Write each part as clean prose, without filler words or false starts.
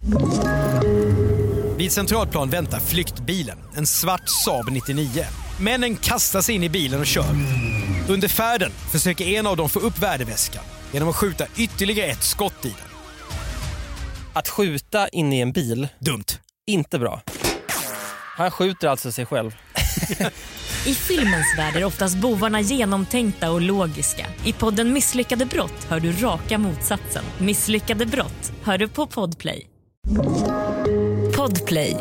Vid Centralplan väntar flyktbilen, en svart Saab 99. Männen kastar sig in i bilen och kör. Under färden försöker en av dem få upp värdeväskan genom att skjuta ytterligare ett skott i den. Att skjuta in i en bil, dumt. Inte bra. Han skjuter alltså sig själv. I filmens värld är oftast bovarna genomtänkta och logiska. I podden Misslyckade brott hör du raka motsatsen. Misslyckade brott hör du på Podplay. Podplay.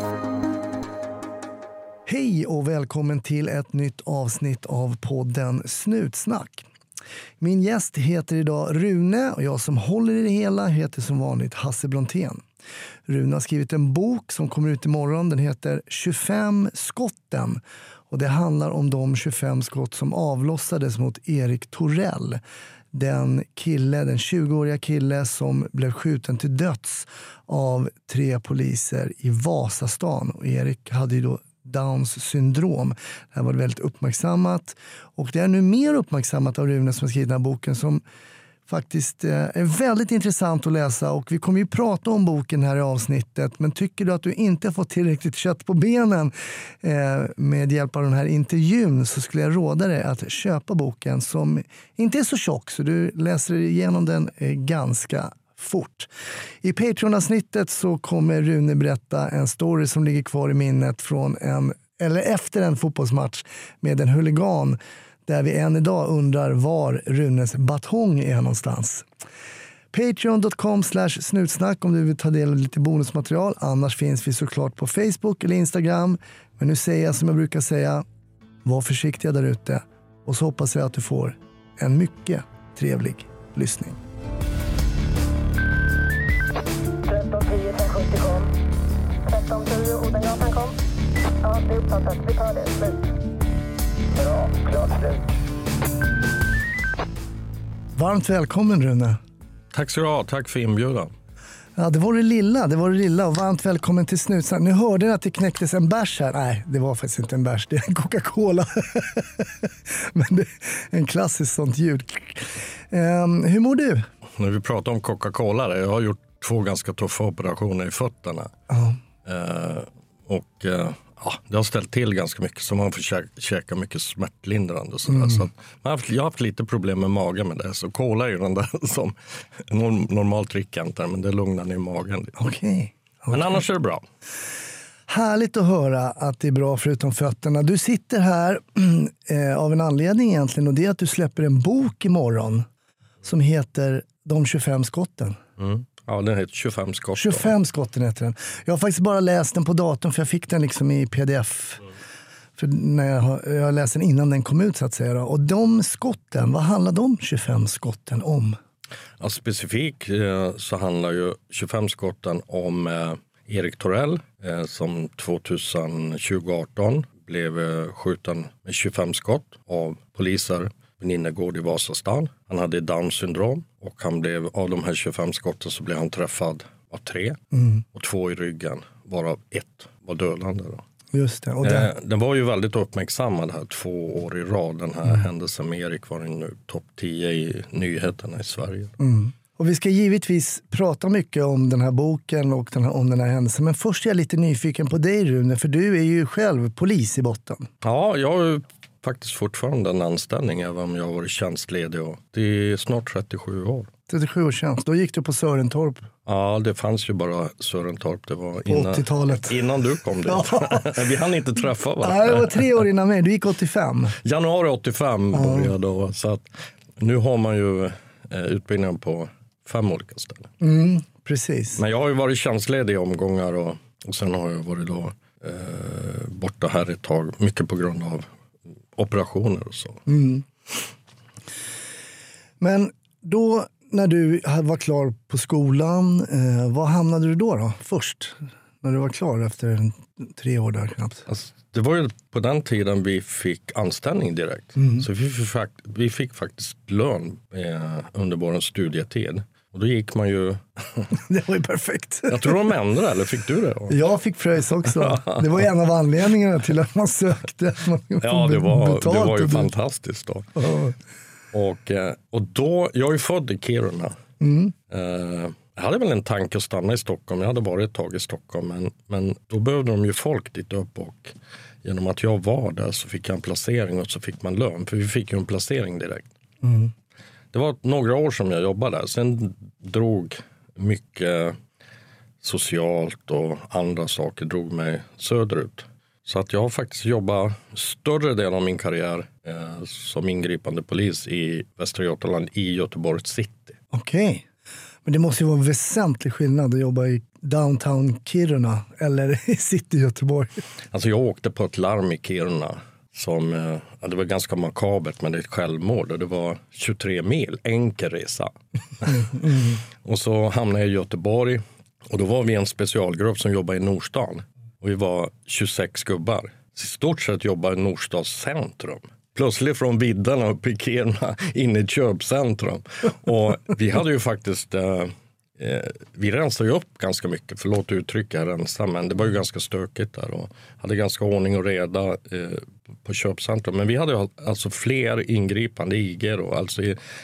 Hej och välkommen till ett nytt avsnitt av podden Snutsnack. Min gäst heter idag Rune och jag som håller i det hela heter som vanligt Hasse Brontén. Rune har skrivit en bok som kommer ut imorgon. Den heter 25 skotten. Och det handlar om de 25 skott som avlossades mot Erik Torell. Den 20-åriga kille som blev skjuten till döds av 3 poliser i Vasastan. Och Erik hade ju då Downs syndrom. Det här var väldigt uppmärksammat. Och det är nu mer uppmärksammat av Rune som har skrivit den här boken som faktiskt är väldigt intressant att läsa. Och vi kommer ju prata om boken här i avsnittet. Men tycker du att du inte har fått tillräckligt kött på benen med hjälp av den här intervjun så skulle jag råda dig att köpa boken som inte är så tjock så du läser igenom den ganska fort. I Patreon-avsnittet så kommer Rune berätta en story som ligger kvar i minnet från efter en fotbollsmatch med en huligan där vi än idag undrar var Runes batong är någonstans. Patreon.com/snutsnack om du vill ta del av lite bonusmaterial. Annars finns vi såklart på Facebook eller Instagram. Men nu säger jag som jag brukar säga, var försiktiga där ute. Och så hoppas jag att du får en mycket trevlig lyssning. 1310 1070 kom. 1310 Odengatan kom. Ja, det är uppfattat. Vi tar det. Slut. Bra, klart slut. Varmt välkommen Rune. Tack så du ha, tack för inbjudan. Ja, det var det lilla och varmt välkommen till Snutsnack. Nu hörde ni att det knäcktes en bärs här. Nej, det var faktiskt inte en bärs, det är en Coca-Cola. Men det är en klassisk sånt ljud. Hur mår du? När vi pratar om Coca-Cola, jag har gjort 2 ganska tuffa operationer i fötterna. Det har ställt till ganska mycket så man får käka mycket smärtlindrande och sådär. Så att jag har haft lite problem med magen med det. Så cola är ju den där som normalt dricker inte, men det lugnar ner magen. Okej. Men annars är det bra. Härligt att höra att det är bra förutom fötterna. Du sitter här av en anledning egentligen och det är att du släpper en bok imorgon som heter De 25 skotten. Ja, den heter 25 skotten. 25 skotten heter den. Jag har faktiskt bara läst den på datorn för jag fick den liksom i pdf. För när jag läste den innan den kom ut så att säga. Och de skotten, vad handlar de 25 skotten om? Ja, specifikt så handlar ju 25 skotten om Erik Torell som 2018 blev skjuten med 25 skott av poliser på Ninnegård i Vasastan. Han hade Downs syndrom och han blev, av de här 25 skotten så blev han träffad av 3 och 2 i ryggen, varav 1 var dödande då. Just det. Och den var ju väldigt uppmärksammad här 2 år i rad. Den här händelsen med Erik var nu topp 10 i nyheterna i Sverige. Och vi ska givetvis prata mycket om den här boken och om den här händelsen. Men först är jag lite nyfiken på dig Rune, för du är ju själv polis i botten. Ja, jag har faktiskt fortfarande en anställning även om jag har varit tjänstledig. Och det är snart 37 år. 37 år tjänst. Då gick du på Sörentorp. Ja, det fanns ju bara Sörentorp. Det var 80-talet. Innan du kom dit. Vi hann inte träffa varandra. Nej, det var 3 år innan mig. Du gick 85. Januari 85 började då. Så att nu har man ju utbildningen på 5 olika ställen. Precis. Men jag har ju varit tjänstledig i omgångar och sen har jag varit då borta här ett tag. Mycket på grund av operationer och så. Men då när du var klar på skolan, vad hamnade du då först? När du var klar efter 3 år där knappt. Alltså, det var ju på den tiden vi fick anställning direkt. Så vi fick faktiskt lön under vår studietid. Och då gick man ju... Det var ju perfekt. Jag tror de ändrade, eller fick du det? Jag fick fröjs också. Det var en av anledningarna till att man sökte. Ja, det var ju fantastiskt då. Och då, jag är ju född i Kiruna. Jag hade väl en tanke att stanna i Stockholm. Jag hade varit ett tag i Stockholm. Men då behövde de ju folk dit upp. Och genom att jag var där så fick jag en placering och så fick man lön. För vi fick ju en placering direkt. Mm. Det var några år som jag jobbade där. Sen drog mycket socialt och andra saker drog mig söderut. Så att jag har faktiskt jobbat större del av min karriär som ingripande polis i Västra Götaland i Göteborg City. Okej. Men det måste ju vara en väsentlig skillnad att jobba i downtown Kiruna eller i city Göteborg. Alltså jag åkte på ett larm i Kiruna som, det var ganska makabert, men det är ett självmord. Och det var 23 mil, enkel resa. Och så hamnade jag i Göteborg och då var vi en specialgrupp som jobbade i Nordstan. Och vi var 26 gubbar. I stort sett jobbade i Nordstas centrum. Plötsligt från viddarna upp i Kiruna in i ett köpcentrum. Och vi hade ju faktiskt, vi rensade ju upp ganska mycket, förlåt uttrycka rensa, men det var ju ganska stökigt där och hade ganska ordning och reda på köpcentrum. Men vi hade ju alltså fler ingripande IG då, alltså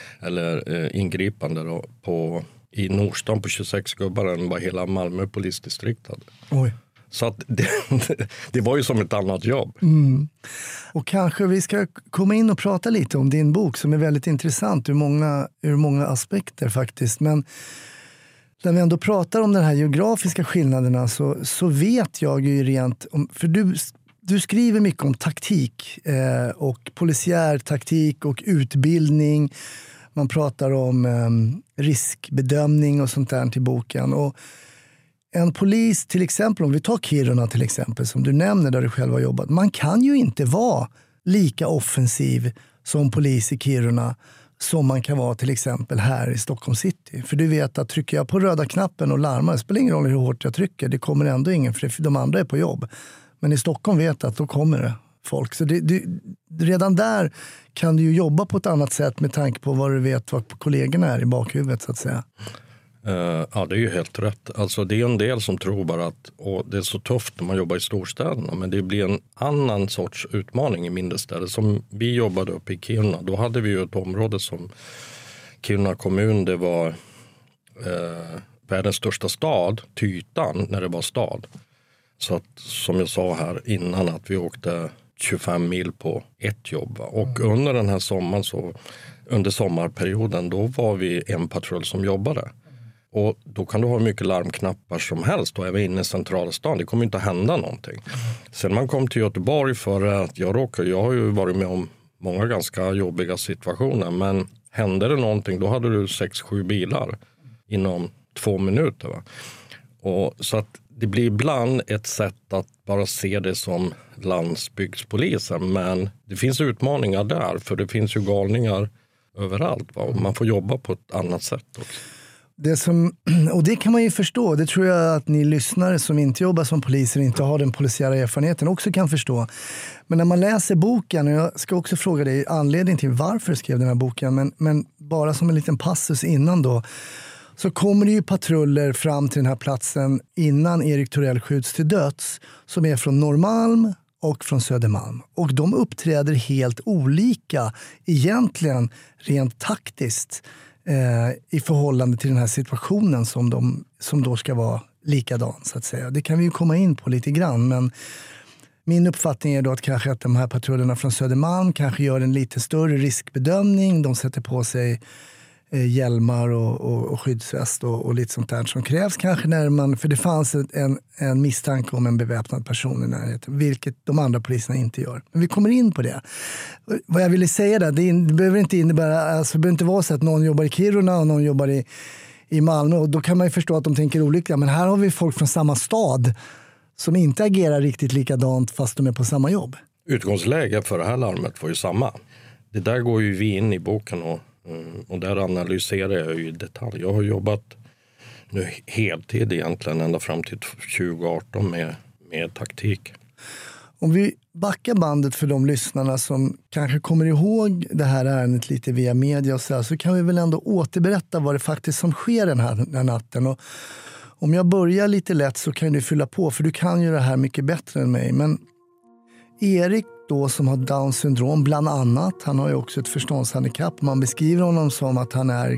ingripande då i Nordstan på 26 gubbar än vad hela Malmö polisdistrikt hade. Oj. Så att det var ju som ett annat jobb. Mm. Och kanske vi ska komma in och prata lite om din bok som är väldigt intressant ur många aspekter faktiskt. Men när vi ändå pratar om den här geografiska skillnaderna så vet jag ju rent om, för du skriver mycket om taktik och polisiär taktik och utbildning. Man pratar om riskbedömning och sånt där till boken. Och en polis till exempel, om vi tar Kiruna till exempel som du nämner där du själv har jobbat. Man kan ju inte vara lika offensiv som polis i Kiruna som man kan vara till exempel här i Stockholm city. För du vet att trycker jag på röda knappen och larmar, det spelar ingen roll hur hårt jag trycker. Det kommer ändå ingen, för de andra är på jobb. Men i Stockholm vet att då kommer det folk. Så redan där kan du ju jobba på ett annat sätt med tanke på vad du vet vad kollegorna är i bakhuvudet så att säga. Ja, det är ju helt rätt. Alltså det är en del som tror bara att det är så tufft när man jobbar i storstäderna. Men det blir en annan sorts utmaning i mindre städer. Som vi jobbade uppe i Kiruna. Då hade vi ju ett område som Kiruna kommun. Det var världens största stad till ytan när det var stad. Så att, som jag sa här innan, att vi åkte 25 mil på ett jobb. Och under den här sommaren under sommarperioden då var vi en patrull som jobbade. Och då kan du ha mycket larmknappar som helst och även inne i centrala stan. Det kommer inte att hända någonting. Sen man kom till Göteborg för att jag har ju varit med om många ganska jobbiga situationer. Men hände det någonting då hade du 6-7 bilar inom 2 minuter. Va? Och så att det blir ibland ett sätt att bara se det som landsbygdspolisen. Men det finns utmaningar där för det finns ju galningar överallt. Va? Och man får jobba på ett annat sätt också. Och det kan man ju förstå. Det tror jag att ni lyssnare som inte jobbar som poliser inte har den polisiära erfarenheten också kan förstå. Men när man läser boken, och jag ska också fråga dig anledning till varför du skrev den här boken, men bara som en liten passus innan då, så kommer det ju patruller fram till den här platsen innan Erik Torell skjuts till döds som är från Norrmalm och från Södermalm. Och de uppträder helt olika egentligen rent taktiskt i förhållande till den här situationen som då ska vara likadan så att säga. Det kan vi ju komma in på lite grann, men min uppfattning är då att de här patrullerna från Södermalm kanske gör en lite större riskbedömning. De sätter på sig hjälmar och skyddsväst och lite sånt där som krävs kanske för det fanns en misstanke om en beväpnad person i närheten, vilket de andra poliserna inte gör. Men vi kommer in på det. Vad jag ville säga där, det behöver inte innebära, alltså det behöver inte vara så att någon jobbar i Kiruna och någon jobbar i Malmö, och då kan man ju förstå att de tänker olika, men här har vi folk från samma stad som inte agerar riktigt likadant fast de är på samma jobb. Utgångsläget för det här larmet var ju samma. Det där går ju vi in i boken och där analyserar jag ju i detalj. Jag har jobbat nu heltid egentligen ända fram till 2018 med taktik. Om vi backar bandet för de lyssnarna som kanske kommer ihåg det här ärendet lite via media och så kan vi väl ändå återberätta vad det faktiskt som sker den här natten. Och om jag börjar lite lätt så kan du fylla på, för du kan ju det här mycket bättre än mig. Men Erik då, som har Downs syndrom bland annat, han har ju också ett förståndshandikapp. Man beskriver honom som att han är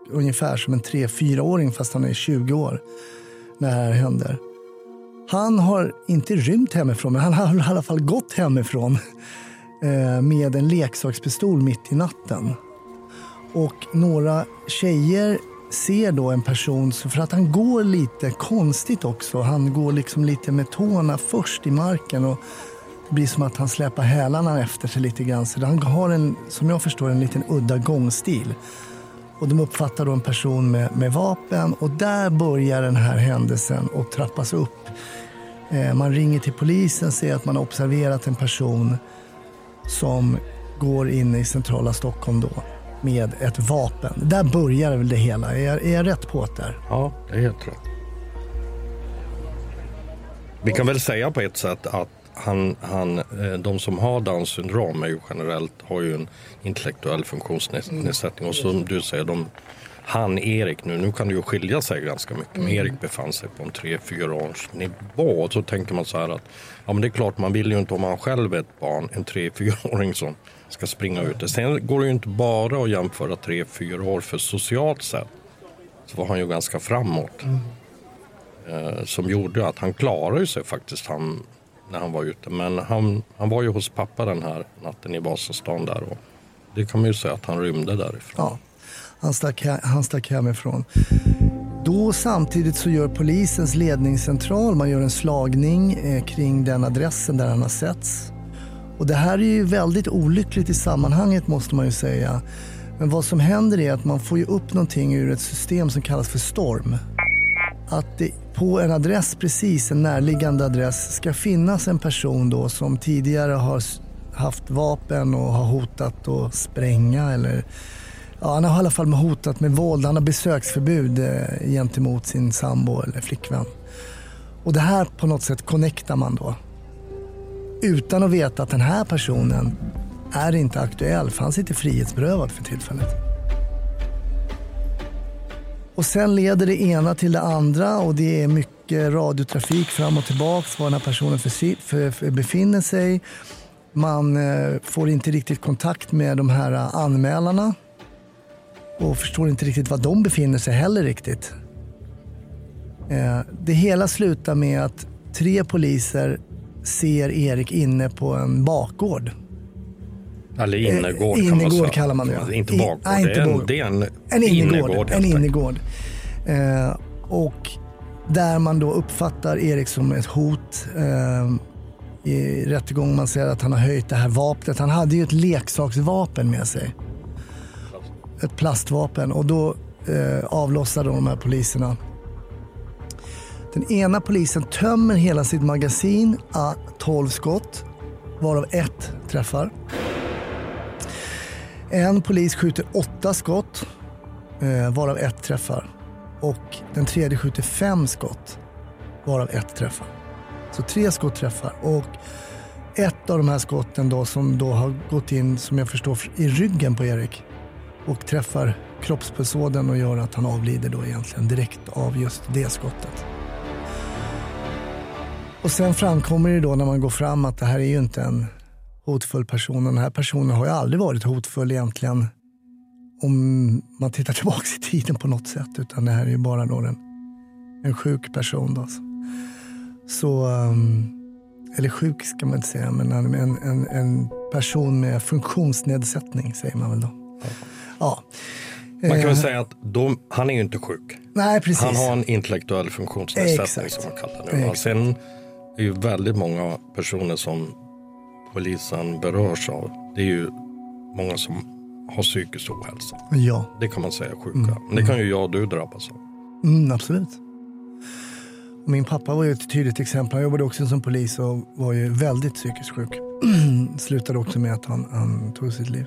ungefär som en 3-4-åring fast han är 20 år när det här händer. Han har inte rymt hemifrån, men han har i alla fall gått hemifrån med en leksakspistol mitt i natten. Och några tjejer ser då en person, för att han går lite konstigt också. Han går liksom lite med tårna först i marken och det blir som att han släpar hälarna efter sig lite grann. Så han har som jag förstår, en liten udda gångstil. Och de uppfattar då en person med vapen och där börjar den här händelsen och trappas upp. Man ringer till polisen och säger att man har observerat en person som går in i centrala Stockholm då med ett vapen. Där börjar väl det hela. Är jag rätt på det där? Ja, det är helt rätt. Vi kan väl säga på ett sätt att de som har Downs syndrom är ju generellt har ju en intellektuell funktionsnedsättning. Och som du säger, Erik nu kan det ju skilja sig ganska mycket. Men Erik befann sig på en 3-4 års nivå. Och så tänker man så här att ja, men det är klart, man vill ju inte, om man själv är ett barn, en 3-4-åring som ska springa ut. Sen går det ju inte bara att jämföra 3-4 år för socialt sett. Så var han ju ganska framåt. Som gjorde att han klarade sig faktiskt när han var ute. Men han var ju hos pappa den här natten i Vasastan där. Och det kan man ju säga att han rymde därifrån. Ja, han stack hemifrån. Då samtidigt så gör polisens ledningscentral, man gör en slagning kring den adressen där han har setts. Och det här är ju väldigt olyckligt i sammanhanget, måste man ju säga. Men vad som händer är att man får ju upp någonting ur ett system som kallas för storm. Att det på en adress, precis en närliggande adress, ska finnas en person då som tidigare har haft vapen och har hotat att spränga eller ja, han har i alla fall hotat med våld. Han har besöksförbud gentemot sin sambo eller flickvän. Och det här på något sätt connectar man då. Utan att veta att den här personen är inte aktuell, för han sitter frihetsberövad för tillfället. Och sen leder det ena till det andra och det är mycket radiotrafik fram och tillbaka var den här personen befinner sig. Man får inte riktigt kontakt med de här anmälarna och förstår inte riktigt var de befinner sig heller riktigt. Det hela slutar med att 3 poliser ser Erik inne på en bakgård. Eller innergård kan man säga. Kallar man det. Inte bakgård. Det är en innergård. En innergård. Och där man då uppfattar Erik som ett hot. I rättegången man säger att han har höjt det här vapnet. Han hade ju ett leksaksvapen med sig. Ett plastvapen. Och då avlossade de här poliserna. Den ena polisen tömmer hela sitt magasin av 12 skott. Varav 1 träffar. En polis skjuter 8 skott, varav 1 träffar. Och den tredje skjuter 5 skott, varav 1 träffar. Så 3 skott träffar. Och ett av de här skotten då, som då har gått in, som jag förstår, i ryggen på Erik. Och träffar kroppspulsådern och gör att han avlider då egentligen direkt av just det skottet. Och sen framkommer det då när man går fram att det här är ju inte en hotfull person. Den här personen har ju aldrig varit hotfull egentligen om man tittar tillbaka i tiden på något sätt. Utan det här är ju bara då en sjuk person då. Så, eller sjuk ska man inte säga, men en person med funktionsnedsättning säger man väl då. Ja. Man kan väl säga att han är ju inte sjuk. Nej, precis. Han har en intellektuell funktionsnedsättning som man kallar det. Och sen är ju väldigt många personer som polisen berörs av. Det är ju många som har psykisk ohälsa. Ja. Det kan man säga sjuka. Men det kan ju jag och du drabbas av. Absolut. Min pappa var ju ett tydligt exempel. Han jobbade också som polis och var ju väldigt psykiskt sjuk. Slutade också med att han tog sitt liv.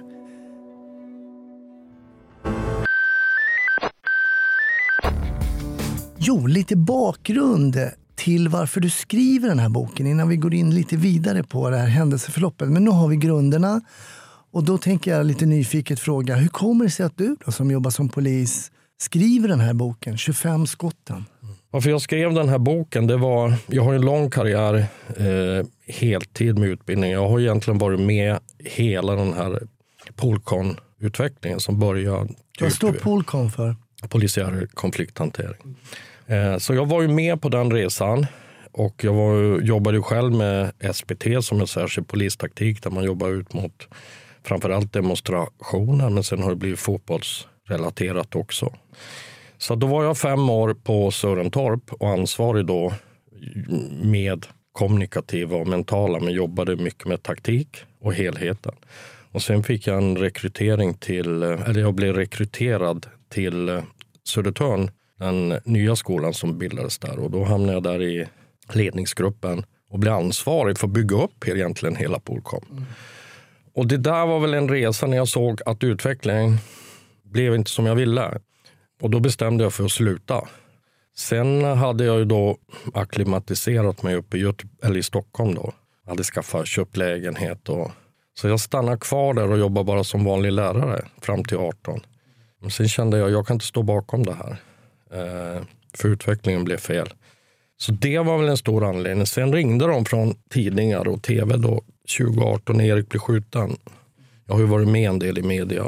Jo, lite bakgrund till varför du skriver den här boken innan vi går in lite vidare på det här händelseförloppet. Men nu har vi grunderna och då tänker jag lite nyfiket fråga, hur kommer det sig att du då, som jobbar som polis, skriver den här boken, 25 skotten? Varför jag skrev den här boken, det var, jag har en lång karriär, heltid med utbildning. Jag har egentligen varit med hela den här Polcon-utvecklingen som började. Vad står Polcon för? polisiär konflikthantering. Så jag var ju med på den resan och jag jobbade själv med SPT som en särskild polistaktik där man jobbar ut mot framförallt demonstrationer, men sen har det blivit fotbollsrelaterat också. Så då var jag 5 år på Sörentorp och ansvarig då med kommunikativa och mentala, men jobbade mycket med taktik och helheten. Och sen fick jag en rekrytering jag blev rekryterad till Södertörn, den nya skolan som bildades där. Och då hamnade jag där i ledningsgruppen och blev ansvarig för att bygga upp egentligen hela Polkom. Och det där var väl en resa när jag såg att utvecklingen blev inte som jag ville. Och då bestämde jag för att sluta. Sen hade jag ju då akklimatiserat mig uppe i Stockholm då. Jag hade köpt lägenhet och så jag stannade kvar där och jobbade bara som vanlig lärare fram till 18. Men sen kände jag kan inte stå bakom det här. För utvecklingen blev fel. Så det var väl en stor anledning. Sen ringde de från tidningar och tv då 2018 när Erik blev skjuten. Jag har ju varit med en del i media.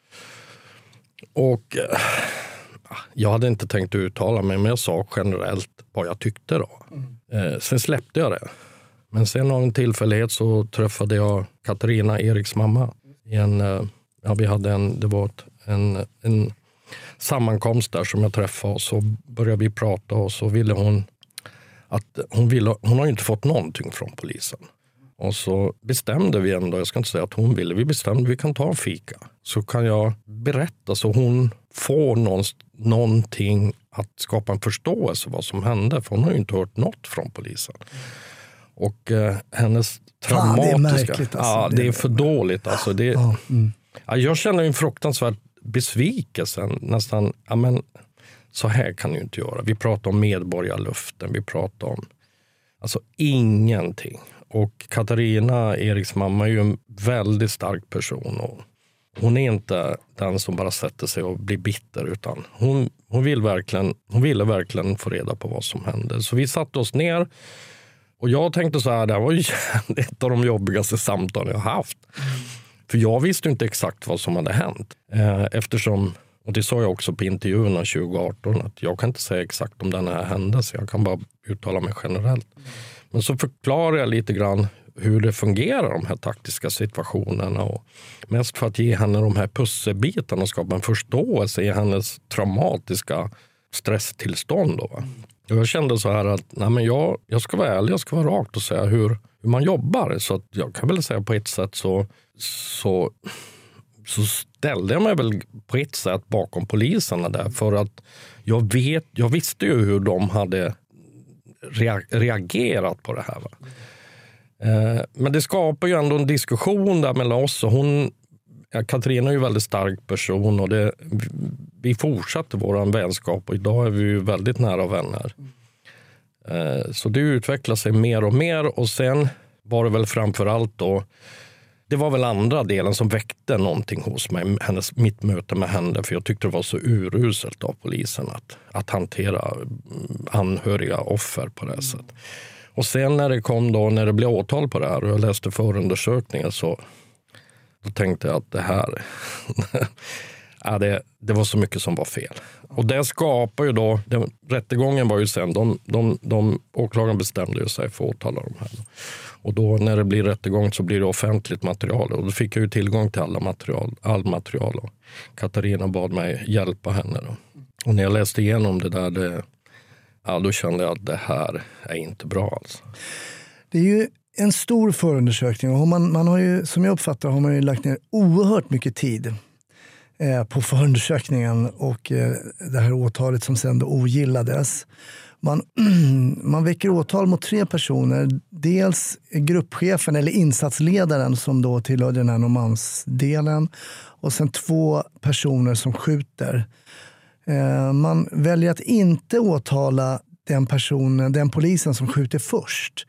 Och jag hade inte tänkt uttala mig, men jag sa generellt vad jag tyckte då. Sen släppte jag det. Men sen av en tillfällighet så träffade jag Katarina, Eriks mamma. Vi hade en sammankomst där som jag träffade och så började vi prata och så ville hon hon har ju inte fått någonting frågon polisen. Och så bestämde vi ändå, jag ska inte säga att hon ville, vi bestämde vi kan ta en fika. Så kan jag berätta så hon får någonting att skapa en förståelse vad som hände. För hon har ju inte hört något från polisen. Och hennes traumatiska... det är märkligt alltså. Ja, det är för dåligt alltså. Jag känner en fruktansvärd besvikelse nästan. Ja, men så här kan du inte göra. Vi pratar om medborgarluften, vi pratar om alltså ingenting. Och Katarina, Eriks mamma, är ju en väldigt stark person. Och hon är inte den som bara sätter sig och blir bitter, utan hon ville verkligen få reda på vad som hände. Så vi satte oss ner och jag tänkte så här, det var ju ett av de jobbigaste samtal jag haft. För jag visste inte exakt vad som hade hänt. Eftersom, och det sa jag också på intervjuerna 2018, att jag kan inte säga exakt om den här händelsen. Jag kan bara uttala mig generellt. Men så förklarar jag lite grann hur det fungerar, de här taktiska situationerna. Och mest för att ge henne de här pusselbitarna och skapa en förståelse i hennes traumatiska stresstillstånd. Då. Och jag kände så här att jag ska vara ärlig, jag ska vara rakt och säga hur man jobbar. Så att jag kan väl säga på ett sätt så ställde jag mig väl på ett sätt bakom poliserna där. För att jag visste ju hur de hade reagerat på det här. Va? Men det skapar ju ändå en diskussion där mellan oss. Och Katarina är ju en väldigt stark person och vi fortsatte vår vänskap och idag är vi ju väldigt nära vänner. Så det utvecklar sig mer och mer och sen var det väl framförallt då, det var väl andra delen som väckte någonting hos mig, mitt möte med henne, för jag tyckte det var så uruselt av polisen att hantera anhöriga offer på det sättet. Och sen när det blev åtal på det här och jag läste förundersökningen så då tänkte jag att det här det var så mycket som var fel. Och det skapar ju då, rättegången var ju sen, åklagaren bestämde ju sig för att åtala de här. Och då när det blir rättegång så blir det offentligt material och då fick jag ju tillgång till all material och Katarina bad mig hjälpa henne då. Och när jag läste igenom det där, då kände jag att det här är inte bra alltså. Det är ju en stor förundersökning och man har ju, som jag uppfattar, har man ju lagt ner oerhört mycket tid på förundersökningen och det här åtalet som sen då ogillades. Man väcker åtal mot 3 personer. Dels gruppchefen eller insatsledaren som då tillhörde den här Norrmalmsdelen och sen 2 personer som skjuter. Man väljer att inte åtala den polisen som skjuter först.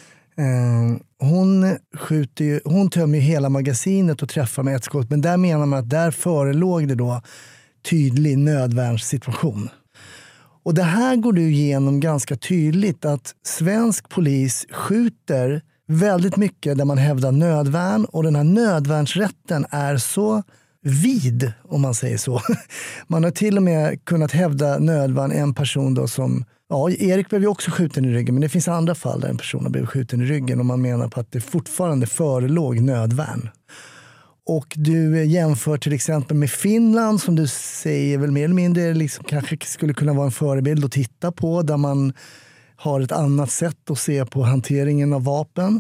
Hon tömmer hela magasinet och träffar med ett skott, men där menar man att där förelåg det då tydlig nödvärnssituation. Och det här går du igenom ganska tydligt, att svensk polis skjuter väldigt mycket där man hävdar nödvärn och den här nödvärnsrätten är så vid, om man säger så. Man har till och med kunnat hävda nödvärn en person då som, ja, Erik blev ju också skjuten i ryggen, men det finns andra fall där en person har blivit skjuten i ryggen och man menar på att det fortfarande förelåg nödvärn. Och du jämför till exempel med Finland som du säger väl mer eller mindre liksom kanske skulle kunna vara en förebild att titta på, där man har ett annat sätt att se på hanteringen av vapen.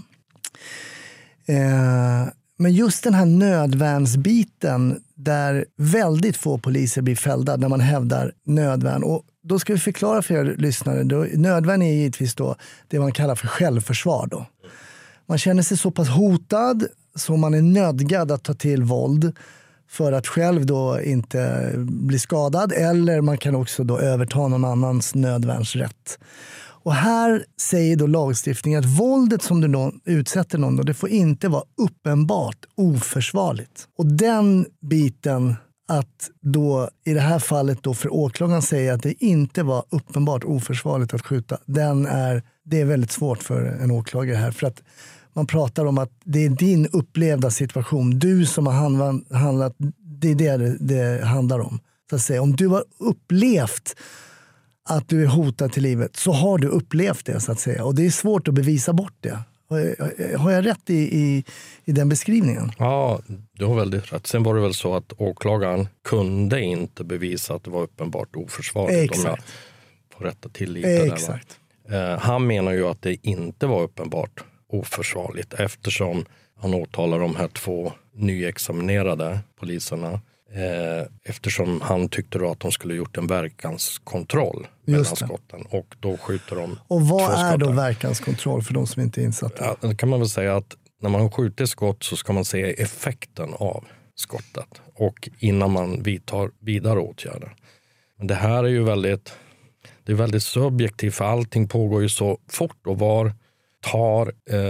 Men just den här nödvärnsbiten där väldigt få poliser blir fällda när man hävdar nödvärn. Och då ska vi förklara för er lyssnare. Nödvärn är givetvis då det man kallar för självförsvar. Då. Man känner sig så pass hotad så man är nödgad att ta till våld för att själv då inte bli skadad. Eller man kan också då överta någon annans nödvärnsrätt. Och här säger då lagstiftningen att våldet som du då utsätter någon då, det får inte vara uppenbart oförsvarligt. Och den biten att då i det här fallet då för åklagaren säga att det inte var uppenbart oförsvarligt att skjuta, det är väldigt svårt för en åklagare här. För att man pratar om att det är din upplevda situation. Du som har handlat, det är det handlar om. Så att säga, om du har upplevt att du är hotad till livet så har du upplevt det så att säga. Och det är svårt att bevisa bort det. Har jag rätt i den beskrivningen? Ja, du har väldigt rätt. Sen var det väl så att åklagaren kunde inte bevisa att det var uppenbart oförsvarligt. Exakt. Om jag får rätta till lite. Exakt. Där, han menar ju att det inte var uppenbart oförsvarligt eftersom han åtalar de här 2 nyexaminerade poliserna. Eftersom han tyckte då att de skulle gjort en verkanskontroll mellan skotten och då skjuter de. Och vad 2 är då skotten. verkanskontroll för de som inte är insatta? Ja, då kan man väl säga att när man skjuter skott så ska man se effekten av skottet och innan man vidtar vidare åtgärder. Men det här är ju väldigt subjektivt för allting pågår ju så fort och var tar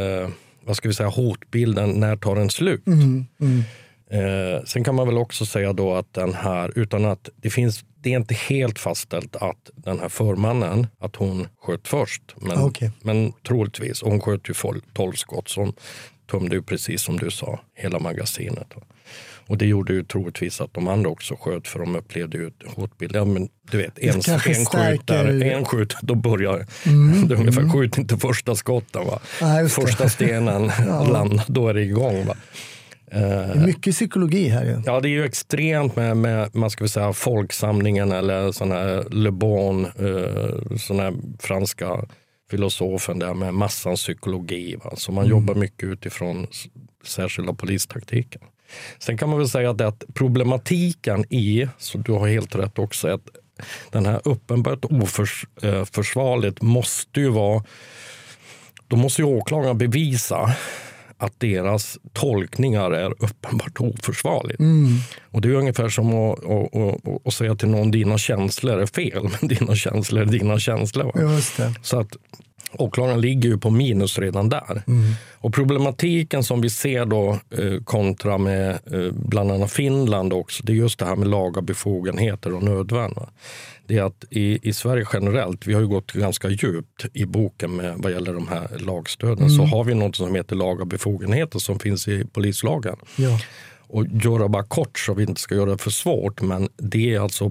hotbilden, när tar den slut? Sen kan man väl också säga då att den här, utan att det är inte helt fastställt att den här förmannen, att hon sköt först. Men troligtvis, och hon sköt ju 12 skott som tömde ju precis som du sa, hela magasinet. Och det gjorde ju troligtvis att de andra också sköt för de upplevde ju ett hotbild. Ja, men du vet, en skjut, då börjar det ungefär skjut inte första skotten va. Första stenen landar, då är det igång va. Det är mycket psykologi här ju. Ja, det är ju extremt med man ska säga folksamlingen eller sån här Le Bon, sån här franska filosofen där med massans psykologi va. Så man jobbar mycket utifrån särskilda polistaktiken. Sen kan man väl säga att problematiken så du har helt rätt också, att den här uppenbart oförsvarligt måste ju vara, då måste ju åklagaren bevisa att deras tolkningar är uppenbart oförsvarligt. Och det är ungefär som att säga till någon dina känslor är fel, men dina känslor är dina känslor. Va? Just det. Så att åklagaren ligger ju på minus redan där. Och problematiken som vi ser då kontra med bland annat Finland också, det är just det här med laga befogenheter och nödvärn. Va? Det är att i Sverige generellt, vi har ju gått ganska djupt i boken med vad gäller de här lagstöden, så har vi något som heter laga befogenheter som finns i polislagen. Ja. Och göra bara kort så vi inte ska göra det för svårt, men det är alltså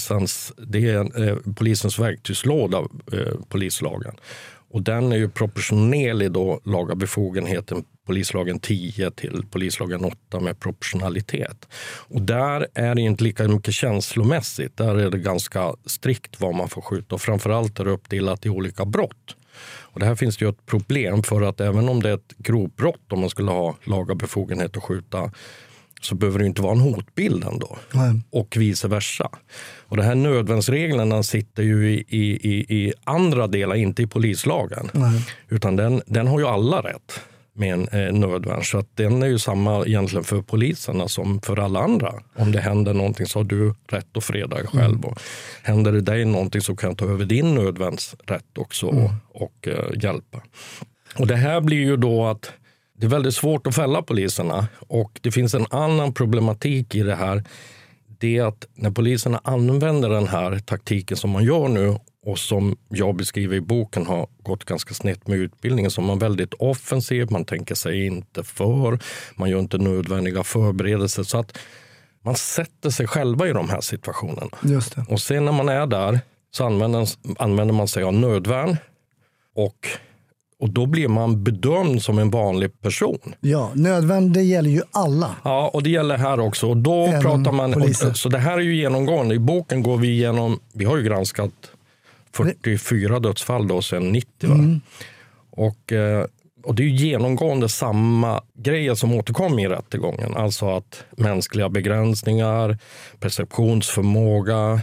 polisens verktygslåda, polislagen. Och den är ju proportionerlig då, laga befogenheten polislagen 10 till polislagen 8 med proportionalitet. Och där är det inte lika mycket känslomässigt. Där är det ganska strikt vad man får skjuta och framförallt är det uppdelat i olika brott. Och det här finns det ju ett problem för att även om det är ett grovt brott om man skulle ha laga befogenhet att skjuta så behöver det inte vara en hotbild ändå. Och vice versa. Och de här nödvärnsreglerna sitter ju i andra delar, inte i polislagen. Utan den har ju alla rätt med en nödvärn. Så att den är ju samma egentligen för poliserna som för alla andra. Om det händer någonting så har du rätt att freda dig själv. Och händer det dig någonting så kan jag ta över din nödvärnsrätt också och hjälpa. Och det här blir ju då att det är väldigt svårt att fälla poliserna och det finns en annan problematik i det här. Det är att när poliserna använder den här taktiken som man gör nu och som jag beskriver i boken har gått ganska snett med utbildningen, så man är väldigt offensiv, man tänker sig inte för, man gör inte nödvändiga förberedelser så att man sätter sig själva i de här situationerna. Just det. Och sen när man är där så använder man sig av nödvärn och då blir man bedömd som en vanlig person. Ja, nödvärn, det gäller ju alla. Ja, och det gäller här också. Och då även pratar man, så det här är ju genomgående. I boken går vi igenom, vi har ju granskat 44 dödsfall då sedan 90. Va? Och det är ju genomgående samma grejer som återkommer i rättegången. Alltså att mänskliga begränsningar, perceptionsförmåga,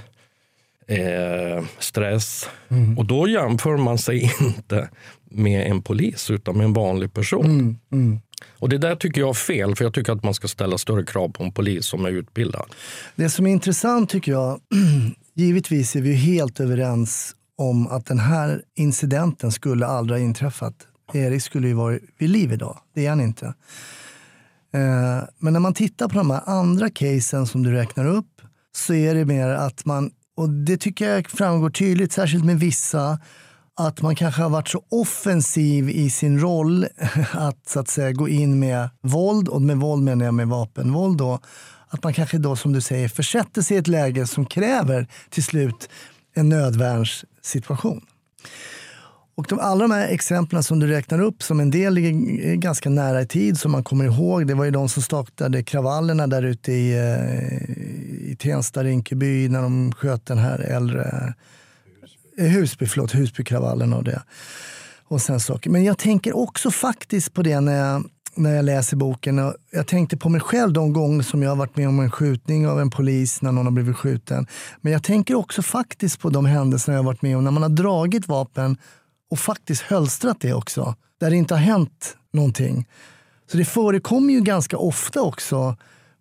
stress. Och då jämför man sig inte med en polis utan med en vanlig person. Och det där tycker jag är fel, för jag tycker att man ska ställa större krav på en polis som är utbildad. Det som är intressant tycker jag, givetvis är vi helt överens om att den här incidenten skulle aldrig ha inträffat. Erik skulle ju vara vid liv idag, det är han inte. Men när man tittar på de här andra casen som du räknar upp så är det mer att man, och det tycker jag framgår tydligt, särskilt med vissa, att man kanske har varit så offensiv i sin roll att så att säga gå in med våld, och med våld menar jag med vapenvåld då, att man kanske då som du säger försätter sig i ett läge som kräver till slut en nödvärnssituation. Och alla de här exemplen som du räknar upp, som en del är ganska nära i tid som man kommer ihåg, det var ju de som startade kravallerna där ute i Tensta, Rinkeby, när de sköt den här äldre Husbykravallen och det. Och sen saker. Men jag tänker också faktiskt på det när jag läser boken. Och jag tänkte på mig själv de gånger som jag har varit med om en skjutning av en polis när någon har blivit skjuten. Men jag tänker också faktiskt på de händelser jag har varit med om när man har dragit vapen och faktiskt hölstrat det också. Där det inte har hänt någonting. Så det förekommer ju ganska ofta också.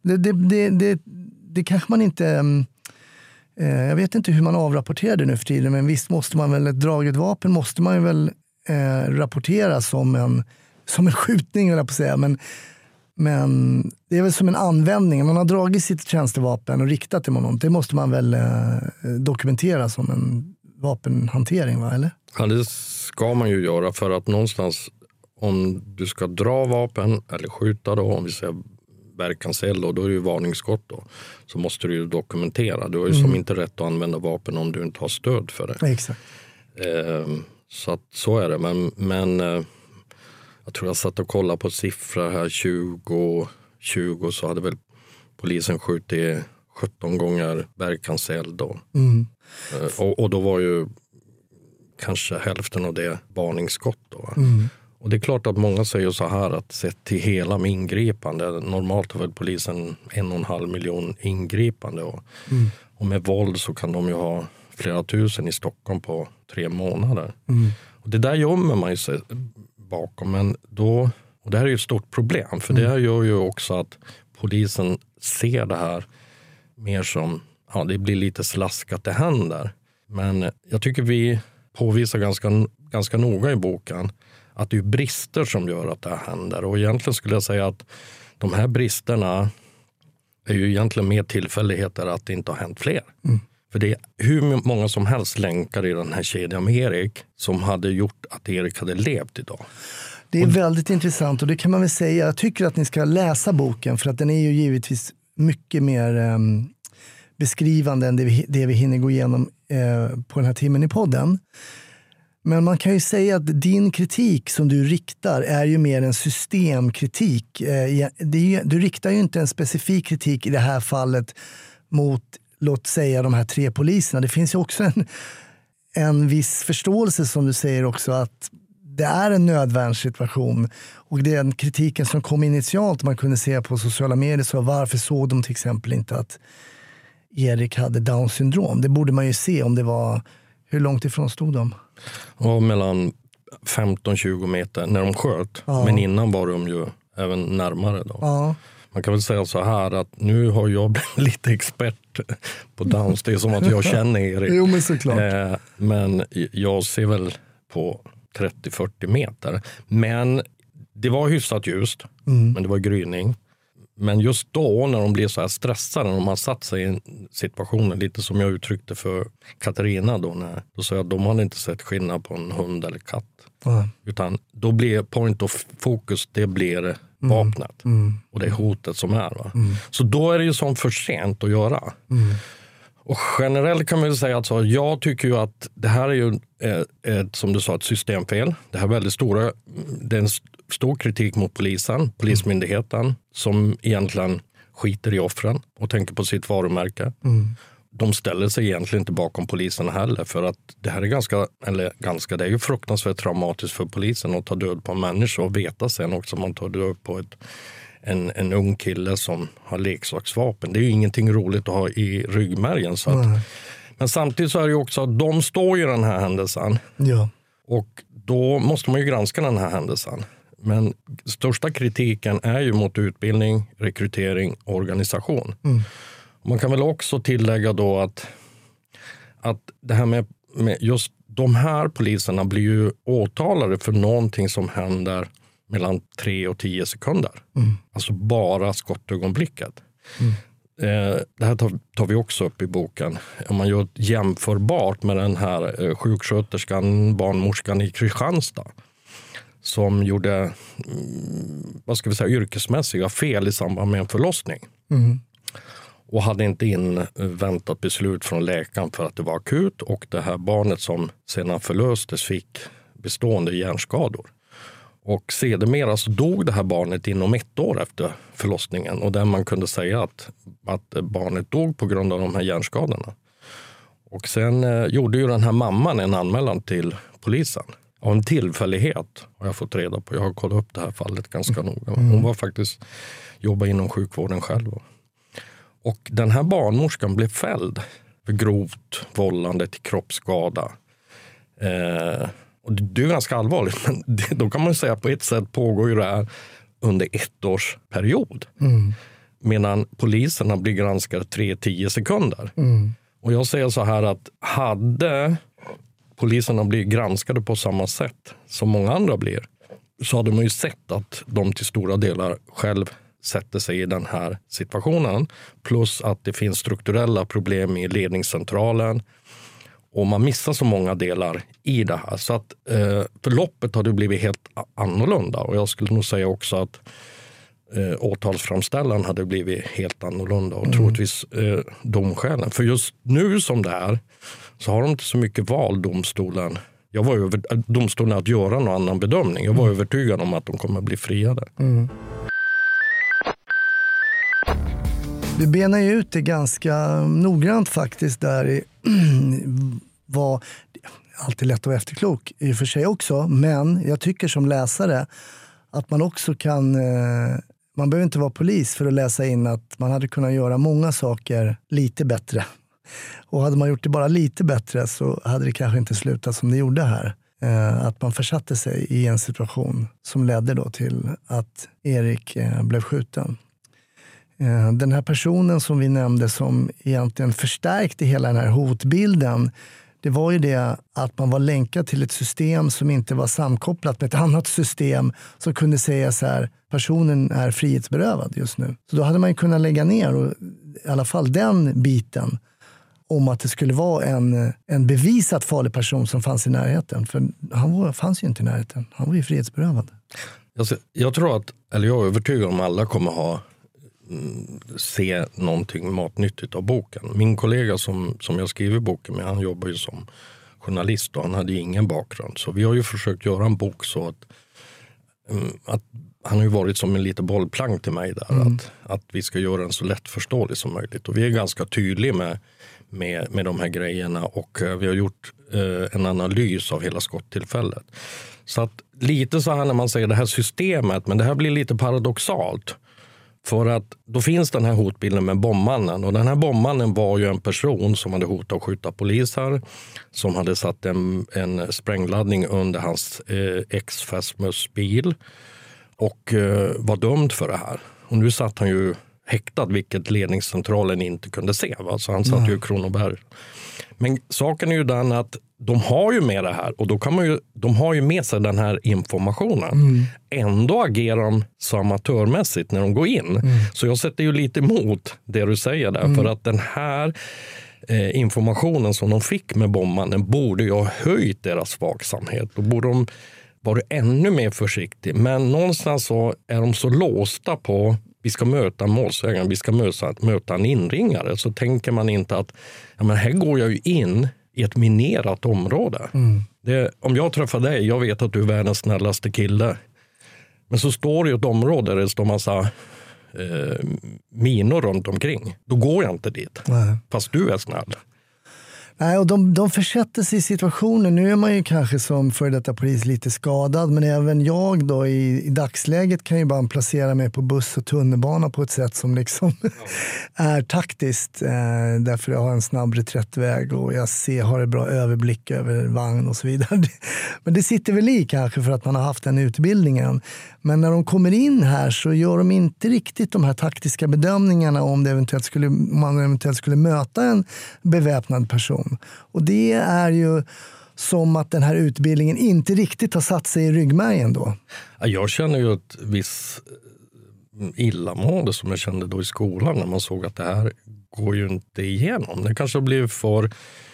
Det kanske man inte... Jag vet inte hur man avrapporterar det nu för tiden, men visst måste man väl, ett draget vapen måste man ju väl rapportera som en skjutning, eller på att säga. Men det är väl som en användning. Man har dragit sitt tjänstevapen och riktat det mot någon. Det måste man väl dokumentera som en vapenhantering, va? Eller? Ja, det ska man ju göra, för att någonstans om du ska dra vapen eller skjuta då, om vi säger verkanseld då är det ju varningsskott då, så måste du ju dokumentera. Du har ju som inte rätt att använda vapen om du inte har stöd för det. Exakt. Så är det. Men jag tror jag satt och kollade på siffror här 2020 så hade väl polisen skjutit 17 gånger verkanseld då. Och då var ju kanske hälften av det varningsskott då. Och det är klart att många säger så här att sett till hela med ingripande, normalt har väl polisen 1,5 miljon ingripande och med våld så kan de ju ha flera tusen i Stockholm på 3 månader. Och det där gömmer man ju sig bakom, men då, och det här är ju ett stort problem, för det här gör ju också att polisen ser det här mer som, ja, det blir lite slask att det händer. Men jag tycker vi påvisar ganska noga i boken att det är brister som gör att det här händer. Och egentligen skulle jag säga att de här bristerna är ju egentligen mer tillfälligheter att det inte har hänt fler. För det är hur många som helst länkar i den här kedjan med Erik som hade gjort att Erik hade levt idag. Det är väldigt intressant, och det kan man väl säga. Jag tycker att ni ska läsa boken, för att den är ju givetvis mycket mer beskrivande än det vi hinner gå igenom på den här timmen i podden. Men man kan ju säga att din kritik som du riktar är ju mer en systemkritik. Du riktar ju inte en specifik kritik i det här fallet mot, låt säga, de här 3 poliserna. Det finns ju också en viss förståelse, som du säger också, att det är en nödvärnssituation. Och den kritiken som kom initialt, man kunde se på sociala medier, så varför såg de till exempel inte att Erik hade Downs syndrom? Det borde man ju se om det var, hur långt ifrån stod de? Och mellan 15-20 meter när de sköt. Ja. Men innan var de ju även närmare då. Ja. Man kan väl säga så här att nu har jag blivit lite expert på Downs. Det är som att jag känner Erik. Jo, men såklart. Men jag ser väl på 30-40 meter. Men det var hyfsat ljust. Men det var gryning. Men just då när de blir så här stressade, när de har satt sig i en situation, lite som jag uttryckte för Katarina då sa jag att de hade inte sett skillnad på en hund eller katt. Utan då blir point of focus, det blir vapnet. Och det är hotet som är. Va? Så då är det ju som för sent att göra. Och generellt kan man ju säga att jag tycker ju att det här är ju som du sa, ett systemfel. Det här är väldigt det är en stor kritik mot polismyndigheten, som egentligen skiter i offren och tänker på sitt varumärke. De ställer sig egentligen inte bakom polisen heller, för att det här är det är ju fruktansvärt traumatiskt för polisen att ta död på en människa och veta sen också att man tar död på en ung kille som har leksaksvapen. Det är ju ingenting roligt att ha i ryggmärgen. Så att, men samtidigt så är det ju också att de står i den här händelsen. Ja. Och då måste man ju granska den här händelsen. Men största kritiken är ju mot utbildning, rekrytering och organisation. Man kan väl också tillägga då att det här med just de här poliserna blir ju åtalade för någonting som händer mellan 3 och 10 sekunder. Alltså bara skottögonblicket. Det här tar vi också upp i boken. Om man gör jämförbart med den här sjuksköterskan, barnmorskan i Kristianstad, som gjorde yrkesmässiga fel i samband med en förlossning. Och hade inte inväntat beslut från läkaren för att det var akut, och det här barnet som sedan förlöstes fick bestående hjärnskador. Och sedermera så dog det här barnet inom 1 år efter förlossningen, och där man kunde säga att barnet dog på grund av de här hjärnskadorna. Och sen gjorde ju den här mamman en anmälan till polisen. Av en tillfällighet har jag fått reda på. Jag har kollat upp det här fallet ganska noga. Hon var faktiskt jobbade inom sjukvården själv. Och den här barnmorskan blev fälld för grovt vållande till kroppsskada. Och det är ganska allvarligt, men då kan man säga att på ett sätt pågår ju det här under 1 års period. Medan poliserna blir granskade 3-10 sekunder. Och jag säger så här att hade poliserna blivit granskade på samma sätt som många andra blir, så hade man ju sett att de till stora delar själv sätter sig i den här situationen. Plus att det finns strukturella problem i ledningscentralen. Och man missar så många delar i det här. Så att förloppet har det blivit helt annorlunda. Och jag skulle nog säga också att åtalsframställan hade blivit helt annorlunda. Och troligtvis domskälen. För just nu som det är så har de inte så mycket val, domstolen. Jag var domstolen att göra någon annan bedömning. Jag var övertygad om att de kommer bli friade. Du benar ju ut det ganska noggrant faktiskt där i vad alltid lätt att vara efterklok i och för sig också, men jag tycker som läsare att man också kan, man behöver inte vara polis för att läsa in att man hade kunnat göra många saker lite bättre. Och hade man gjort det bara lite bättre så hade det kanske inte slutat som det gjorde här. Att man försatte sig i en situation som ledde då till att Erik blev skjuten. Den här personen som vi nämnde som egentligen förstärkte hela den här hotbilden, det var ju det att man var länkad till ett system som inte var samkopplat med ett annat system som kunde säga så här, personen är frihetsberövad just nu. Så då hade man ju kunnat lägga ner och, i alla fall den biten om att det skulle vara en bevisat farlig person som fanns i närheten. För fanns ju inte i närheten, han var ju frihetsberövad. Jag tror att, eller jag är övertygad om alla kommer se någonting matnyttigt av boken. Min kollega som jag skriver boken med, han jobbar ju som journalist och han hade ingen bakgrund. Så vi har ju försökt göra en bok så att han har ju varit som en liten bollplank till mig där. Att vi ska göra den så lättförståelig som möjligt. Och vi är ganska tydliga med de här grejerna och vi har gjort en analys av hela skottillfället. Så att lite så här när man säger det här systemet, men det här blir lite paradoxalt. För att då finns den här hotbilden med bombmannen. Och den här bombmannen var ju en person som hade hotat att skjuta poliser. Som hade satt en sprängladdning under hans ex-fästmös bil. Och var dömd för det här. Och nu satt han ju häktad, vilket ledningscentralen inte kunde se. Va? Så han satt ju i Kronoberg. Men saken är ju den att de har ju med det här och då kan de har ju med sig den här informationen. Ändå agerar de så amatörmässigt när de går in. Så jag sätter ju lite emot det du säger där. För att den här informationen som de fick med bombmannen borde ju ha höjt deras vaksamhet. Då borde de varit ännu mer försiktig. Men någonstans så är de så låsta på vi ska möta målsägaren, vi ska möta en inringare. Så tänker man inte att ja, men här går jag ju in i ett minerat område. Om jag träffar dig, jag vet att du är världens snällaste kille. Men så står det ju ett område där det står massa minor runt omkring. Då går jag inte dit. Nej. Fast du är snäll. Nej, och de försätter sig i situationen. Nu är man ju kanske som för detta polis lite skadad, men även jag då i dagsläget kan ju bara placera mig på buss och tunnelbana på ett sätt som liksom är taktiskt. Därför jag har en snabb reträttväg och jag har en bra överblick över vagn och så vidare. Men det sitter väl i kanske för att man har haft den utbildningen. Men när de kommer in här så gör de inte riktigt de här taktiska bedömningarna om man eventuellt skulle möta en beväpnad person. Och det är ju som att den här utbildningen inte riktigt har satt sig i ryggmärgen då. Jag känner ju ett viss illamående som jag kände då i skolan när man såg att det här går ju inte igenom. Det kanske blir för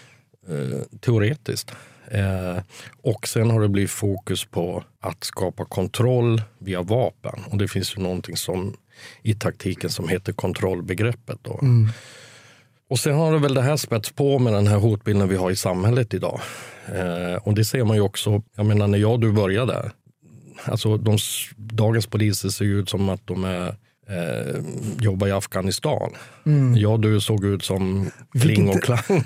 teoretiskt. Och sen har det blivit fokus på att skapa kontroll via vapen. Och det finns ju någonting som i taktiken som heter kontrollbegreppet då. Och sen har det väl det här spets på med den här hotbilden vi har i samhället idag. Och det ser man ju också, jag menar när du började, alltså dagens poliser ser ut som att de jobbar i Afghanistan. Du såg ut som Kling och Klang.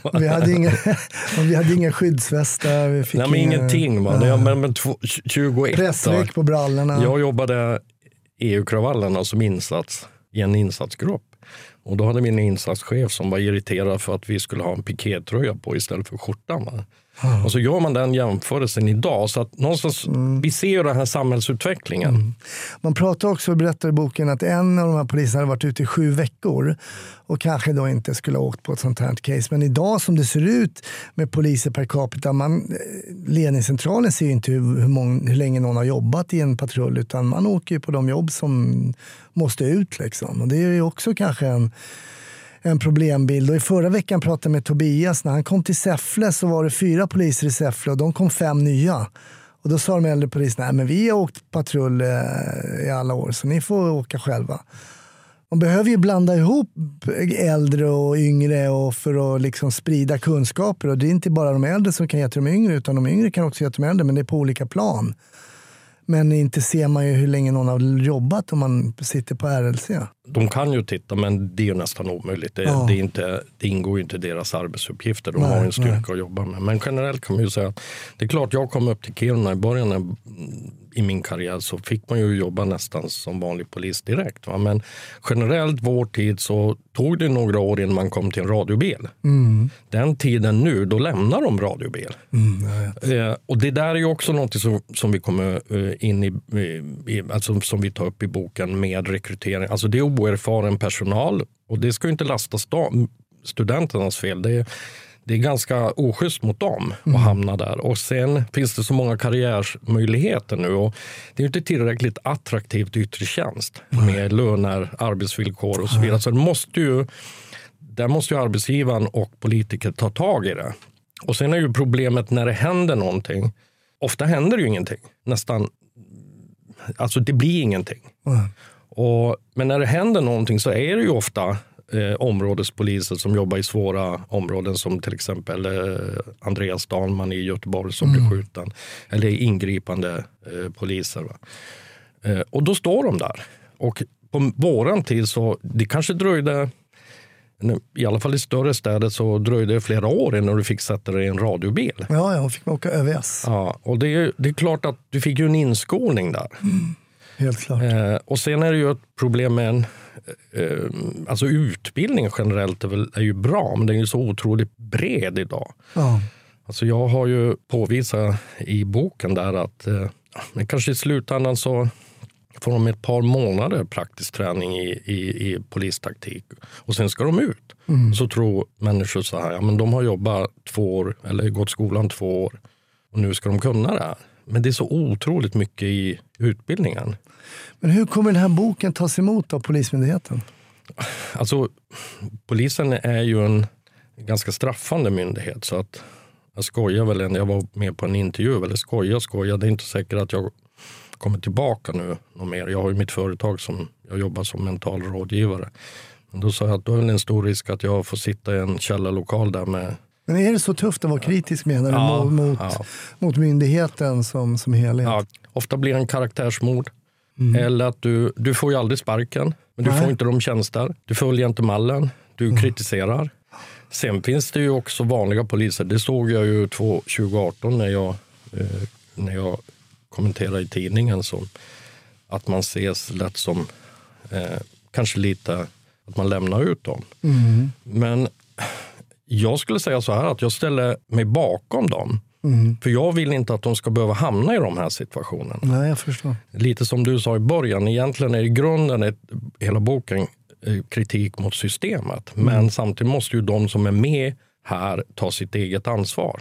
Vi hade inga skyddsvästar. Nej, men ingenting. Men 21. Pressväck på brallorna. Jag jobbade EU-kravallerna som insats i en insatsgrupp. Och då hade min insatschef som var irriterad för att vi skulle ha en pikétröja på istället för skjortan. Och så gör man den jämförelsen idag. Så att någonstans, vi ser ju den här samhällsutvecklingen. Man pratar också, berättar i boken, att en av de här poliserna hade varit ute i 7 veckor. Och kanske då inte skulle ha åkt på ett sånt här case. Men idag som det ser ut med poliser per capita, ledningscentralen ser ju inte hur länge någon har jobbat i en patrull. Utan man åker ju på de jobb som måste ut liksom. Och det är ju också kanske en problembild. Och i förra veckan pratade jag med Tobias. När han kom till Säffle så var det 4 poliser i Säffle och de kom 5 nya. Och då sa de äldre poliserna, nej men vi har åkt patrull i alla år så ni får åka själva. Man behöver ju blanda ihop äldre och yngre och för att liksom sprida kunskaper. Och det är inte bara de äldre som kan ge till de yngre, utan de yngre kan också ge till de äldre, men det är på olika plan. Men inte ser man ju hur länge någon har jobbat om man sitter på RLC. De kan ju titta, men det är ju nästan omöjligt. Det ingår ju inte i deras arbetsuppgifter. De har en styrka att jobba med. Men generellt kan man ju säga att det är klart, jag kom upp till Kiruna i början i min karriär så fick man ju jobba nästan som vanlig polis direkt. Va? Men generellt vår tid så tog det några år innan man kom till en radiobil. Den tiden nu, då lämnar de radiobil. Och det där är ju också något som vi kommer in i alltså som vi tar upp i boken med rekrytering. Alltså det är oerfaren personal och det ska ju inte lastas studenternas fel. Det är ganska oschysst mot dem att hamna där. Och sen finns det så många karriärsmöjligheter nu. Och det är inte tillräckligt attraktivt yttre tjänst med löner, arbetsvillkor och så vidare. Så där måste ju arbetsgivaren och politiker ta tag i det. Och sen är ju problemet när det händer någonting. Ofta händer det ju ingenting. Alltså det blir ingenting. Men när det händer någonting så är det ju ofta områdespoliser som jobbar i svåra områden som till exempel Andreas Dahlman i Göteborg som blir skjuten. Eller ingripande poliser. Va? Och då står de där. Och på våran tid så det kanske dröjde, i alla fall i större städer så dröjde det flera år innan du fick sätta dig i en radiobil. Ja, jag fick åka ÖVS. Ja, och det är klart att du fick ju en inskolning där. Helt klart. Och sen är det ju ett problem med alltså utbildning generellt är ju bra, men den är ju så otroligt bred idag. Alltså jag har ju påvisat i boken där att men kanske i slutändan så får de ett par månader praktisk träning i polistaktik och sen ska de ut. Så tror människor så här, ja men de har jobbat 2 år eller gått skolan 2 år och nu ska de kunna det här. Men det är så otroligt mycket i utbildningen. Men hur kommer den här boken tas emot av Polismyndigheten? Alltså polisen är ju en ganska straffande myndighet så att Jag skojar väl jag var med på en intervju, eller skojar. Det är inte säkert att jag kommer tillbaka nu något mer. Jag har ju mitt företag som jag jobbar som mental rådgivare. Men då sa jag att då är det en stor risk att jag får sitta i en källarlokal där med... Men är det så tufft att vara kritisk menar du mot myndigheten som helhet? Ja, ofta blir det en karaktärsmord. Eller att du får ju aldrig sparken, men du får inte de tjänster. Du följer inte mallen, du kritiserar. Sen finns det ju också vanliga poliser. Det såg jag ju 2018 när jag kommenterade i tidningen, som att man ses lätt som kanske lite att man lämnar ut dem. Men jag skulle säga så här att jag ställer mig bakom dem. För jag vill inte att de ska behöva hamna i de här situationerna. Nej, jag förstår. Lite som du sa i början, egentligen är i grunden hela boken kritik mot systemet. Men samtidigt måste ju de som är med här ta sitt eget ansvar.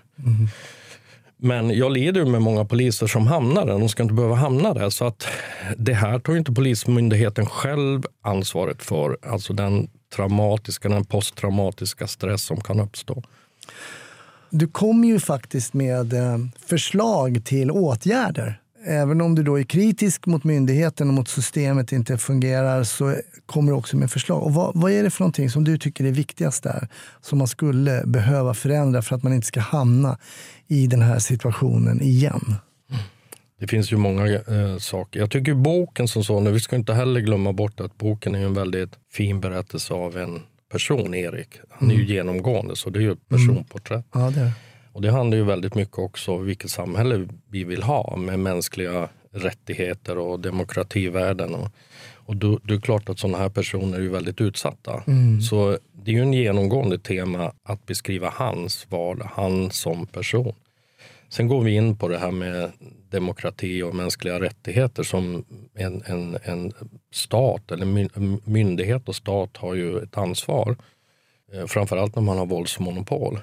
Men jag leder ju med många poliser som hamnar där. De ska inte behöva hamna där. Så att det här tar ju inte polismyndigheten själv ansvaret för. Alltså den posttraumatiska stress som kan uppstå. Du kommer ju faktiskt med förslag till åtgärder. Även om du då är kritisk mot myndigheten och mot systemet inte fungerar, så kommer du också med förslag. Och vad är det för någonting som du tycker är viktigast där, som man skulle behöva förändra för att man inte ska hamna i den här situationen igen? Det finns ju många saker. Jag tycker boken som så, vi ska inte heller glömma bort att boken är en väldigt fin berättelse av en person, Erik. Han är ju genomgående, så det är ju ett personporträtt. Ja, det är. Och det handlar ju väldigt mycket också om vilket samhälle vi vill ha med mänskliga rättigheter och demokrativärden. Och då är det klart att sådana här personer är ju väldigt utsatta. Så det är ju en genomgående tema att beskriva hans vardag, han som person. Sen går vi in på det här med demokrati och mänskliga rättigheter som en stat eller myndighet och stat har ju ett ansvar. Framförallt när man har våldsmonopol.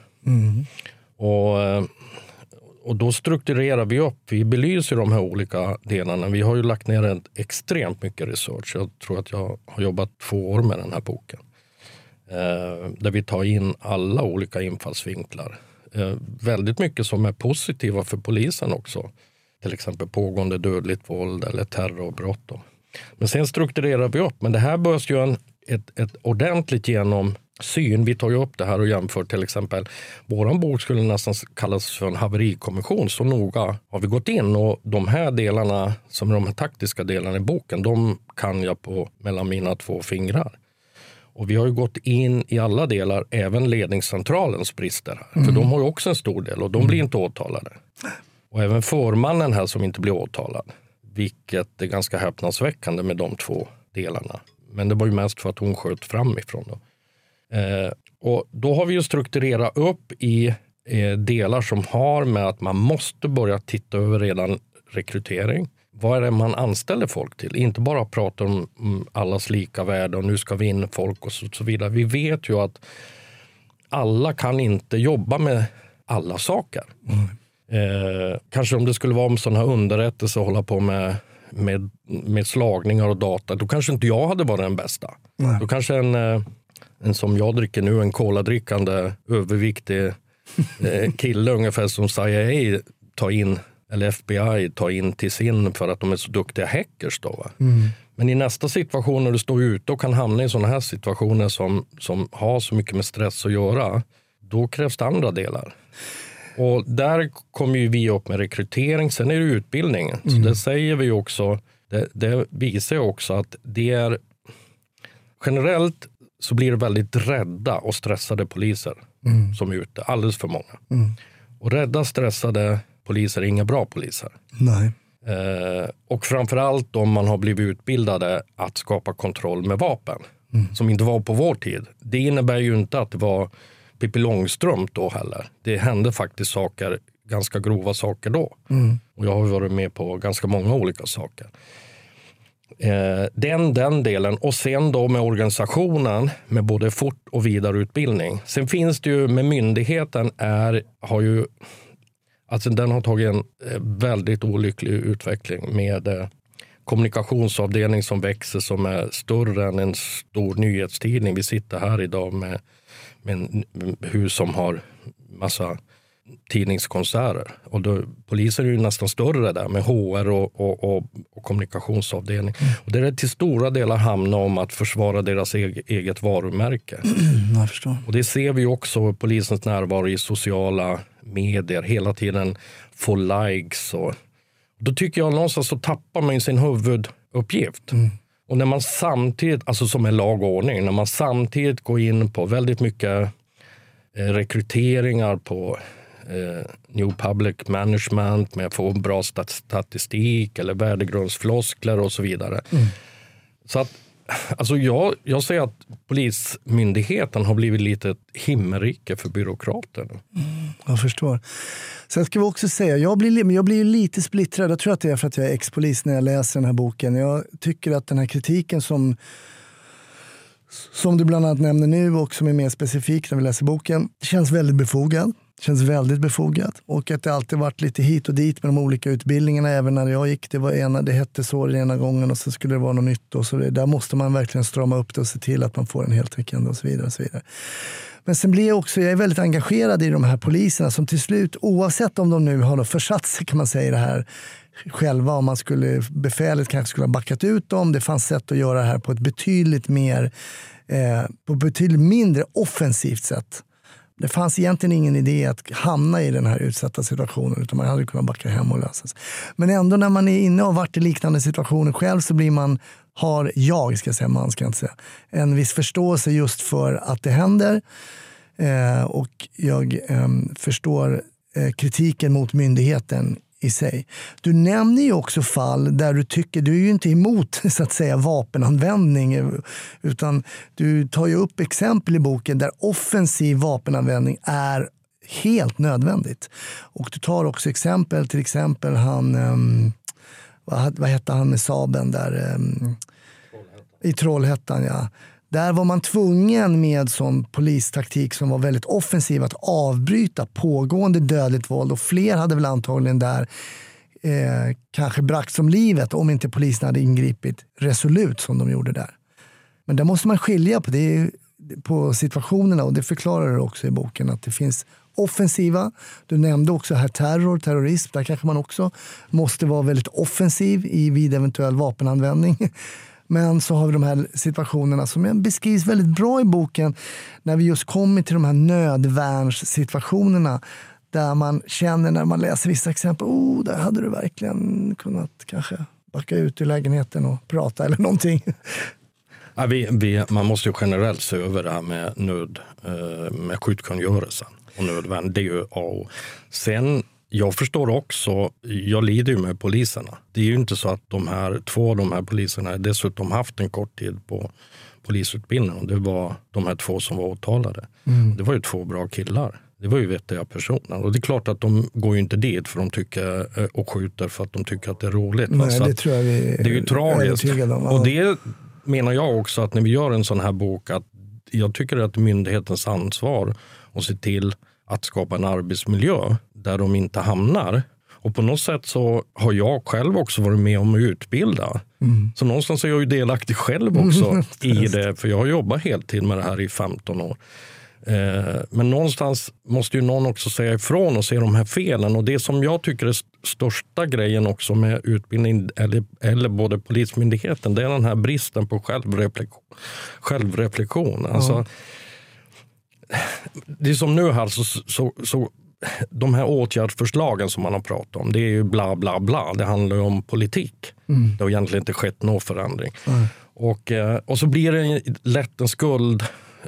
Och då strukturerar vi upp, vi belyser de här olika delarna. Vi har ju lagt ner extremt mycket research. Jag tror att jag har jobbat 2 år med den här boken. Där vi tar in alla olika infallsvinklar. Väldigt mycket som är positiva för polisen också. Till exempel pågående dödligt våld eller terrorbrott. Då. Men sen strukturerar vi upp. Men det här behövs ju ett ordentligt genomsyn. Vi tar ju upp det här och jämför till exempel. Våran bok skulle nästan kallas för en haverikommission. Så noga har vi gått in, och de här delarna, som de här taktiska delarna i boken, de kan jag på mellan mina 2 fingrar. Och vi har ju gått in i alla delar, även ledningscentralens brister här. För de har ju också en stor del och de blir inte åtalade. Och även förmannen här som inte blir åtalad. Vilket är ganska häpnadsväckande med de 2 delarna. Men det var ju mest för att hon sköt framifrån då. Och då har vi ju strukturerat upp i delar som har med att man måste börja titta över redan rekrytering. Vad är det man anställer folk till? Inte bara prata om allas lika värde och nu ska vi in folk och så vidare. Vi vet ju att alla kan inte jobba med alla saker. Kanske om det skulle vara om sådana här underrättelser och hålla på med slagningar och data, då kanske inte jag hade varit den bästa. Då kanske en som jag dricker nu, en koladrickande överviktig kille ungefär som CIA tar in, eller FBI tar in till sin för att de är så duktiga hackers då. Va? Men i nästa situation när du står ute och kan hamna i sådana här situationer som har så mycket med stress att göra, då krävs det andra delar. Och där kommer ju vi upp med rekrytering, sen är det utbildningen. Så det säger vi också, det visar ju också att det är generellt så blir det väldigt rädda och stressade poliser som är ute, alldeles för många. Och rädda, stressade poliser är inga bra poliser. Nej. Och framförallt om man har blivit utbildade att skapa kontroll med vapen. Som inte var på vår tid. Det innebär ju inte att det var Pippi Långstrump då heller. Det hände faktiskt saker, ganska grova saker då. Och jag har varit med på ganska många olika saker. Den delen, och sen då med organisationen med både fort- och vidareutbildning. Sen finns det ju med myndigheten alltså den har tagit en väldigt olycklig utveckling med kommunikationsavdelning som växer, som är större än en stor nyhetstidning. Vi sitter här idag med en hus som har massa tidningskonserter. Och då, polisen är ju nästan större där med HR och kommunikationsavdelning. Och det är till stora delar hamnar om att försvara deras eget varumärke. Jag förstår. Och det ser vi också polisens närvaro i sociala medier. Hela tiden få likes. Och då tycker jag någonstans så tappar man sin huvuduppgift. Och när man samtidigt, alltså som en lagordning, när man samtidigt går in på väldigt mycket rekryteringar på New Public Management med att få bra statistik eller värdegrundsfloskler och så vidare. Så att alltså jag säger att polismyndigheten har blivit lite ett himmelrike för byråkrater. Jag förstår. Sen ska vi också säga, jag blir lite splittrad. Jag tror att det är för att jag är ex-polis när jag läser den här boken. Jag tycker att den här kritiken som du bland annat nämner nu och som är mer specifik när vi läser boken känns väldigt befogad. Och att det alltid varit lite hit och dit med de olika utbildningarna. Även när jag gick, det hette så den ena gången och så skulle det vara något nytt. Och så där måste man verkligen strama upp det och se till att man får en heltäckande och så vidare. Och så vidare. Men sen blir jag är väldigt engagerad i de här poliserna som till slut, oavsett om de nu har försatt sig kan man säga det här själva, om befälet kanske skulle ha backat ut dem. Det fanns sätt att göra det här på ett betydligt mindre offensivt sätt. Det fanns egentligen ingen idé att hamna i den här utsatta situationen, utan man hade kunnat backa hem och lösa sig. Men ändå när man är inne och varit i liknande situationer själv så blir en viss förståelse just för att det händer. Och jag förstår kritiken mot myndigheten i sig. Du nämner ju också fall där du är ju inte emot så att säga vapenanvändning, utan du tar ju upp exempel i boken där offensiv vapenanvändning är helt nödvändigt. Och du tar också exempel, till exempel vad hette han med Saben där i Trollhättan, ja. Där var man tvungen med sån polistaktik som var väldigt offensiv att avbryta pågående dödligt våld, och fler hade väl antagligen där kanske bragt som livet om inte polisen hade ingripit resolut som de gjorde där. Men där måste man skilja på det, på situationerna, och det förklarar du också i boken att det finns offensiva. Du nämnde också här terrorism, där kanske man också måste vara väldigt offensiv vid eventuell vapenanvändning. Men så har vi de här situationerna som beskrivs väldigt bra i boken när vi just kommer till de här nödvärnssituationerna där man känner när man läser vissa exempel, där hade du verkligen kunnat kanske backa ut ur lägenheten och prata eller någonting. Ja, man måste ju generellt se över det här med skyddskungörelsen och nödvärn. Det är ju sen. Jag förstår också, jag lider ju med poliserna. Det är ju inte så att två av de här poliserna dessutom haft en kort tid på polisutbildningen. Det var de här två som var åtalade. Det var ju två bra killar. Det var ju vettiga personer. Och det är klart att de går ju inte dit för de tycker och skjuter för att de tycker att det är roligt. Nej, det tror jag det är ju tragiskt. Och det menar jag också att när vi gör en sån här bok, att jag tycker att myndighetens ansvar att se till att skapa en arbetsmiljö där de inte hamnar. Och på något sätt så har jag själv också varit med om att utbilda. Så någonstans är jag ju delaktig själv också i det. För jag har jobbat heltid med det här i 15 år. Men någonstans måste ju någon också säga ifrån och se de här felen. Och det som jag tycker är största grejen också med utbildning eller både polismyndigheten, det är den här bristen på självreflektion. Alltså, det är som nu här så de här åtgärdsförslagen som man har pratat om, det är ju bla bla bla. Det handlar ju om politik. Det har egentligen inte skett någon förändring. Och så blir det lätt en skuld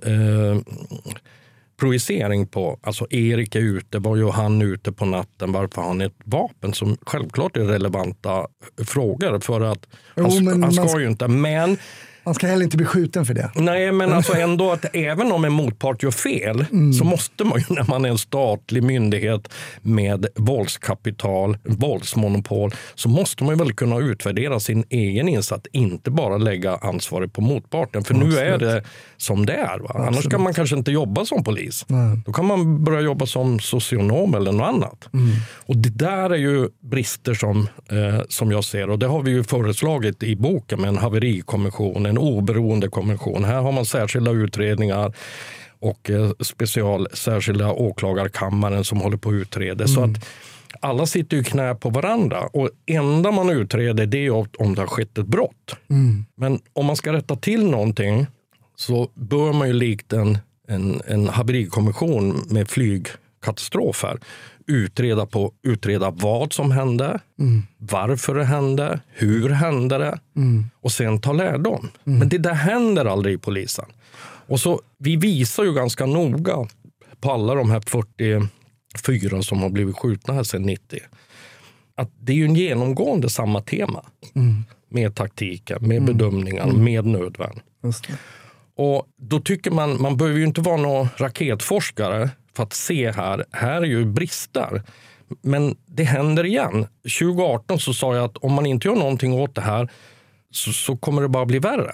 projicering på, alltså Erik är ute, var ju han ute på natten, varför har han ett vapen, som självklart är relevanta frågor för att han ska ju inte, men man ska heller inte bli skjuten för det. Nej, men alltså ändå att även om en motpart gör fel så måste man ju, när man är en statlig myndighet med våldskapital, våldsmonopol, så måste man ju väl kunna utvärdera sin egen insats, inte bara lägga ansvaret på motparten. För nu är det som det är. Va? Annars kan man kanske inte jobba som polis. Då kan man börja jobba som socionom eller något annat. Och det där är ju brister som jag ser. Och det har vi ju föreslagit i boken med en haverikommission, en oberoende kommission. Här har man särskilda utredningar och särskilda åklagarkammaren som håller på att utreda. Så att alla sitter ju knä på varandra och enda man utreder det är om det har skett ett brott. Men om man ska rätta till någonting så bör man ju likt en haverikommission med flygkatastrofer utreda vad som hände, varför det hände, hur hände det och sen ta lärdom. Men det där händer aldrig i polisen. Och så vi visar ju ganska noga på alla de här 44 som har blivit skjutna här sedan 90 att det är ju en genomgående samma tema med taktiken, med bedömningar, med nödvärn. Och då tycker man behöver ju inte vara någon raketforskare för att se här är ju brister. Men det händer igen. 2018 så sa jag att om man inte gör någonting åt det här så kommer det bara bli värre.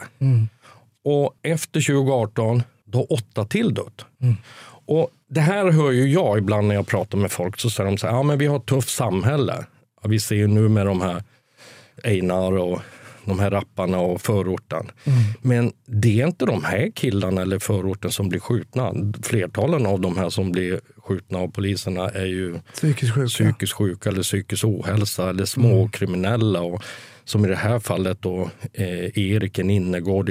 Och efter 2018 då 8 till dött. Och det här hör ju jag ibland när jag pratar med folk så säger de så här, ja men vi har ett tufft samhälle. Ja, vi ser ju nu med de här Einar och de här rapparna och förorten. Men det är inte de här killarna eller förorten som blir skjutna. Flertalen av de här som blir skjutna av poliserna är ju psykiskt sjuka eller psykisk ohälsa eller små kriminella. Och, som i det här fallet då Erik, en innergård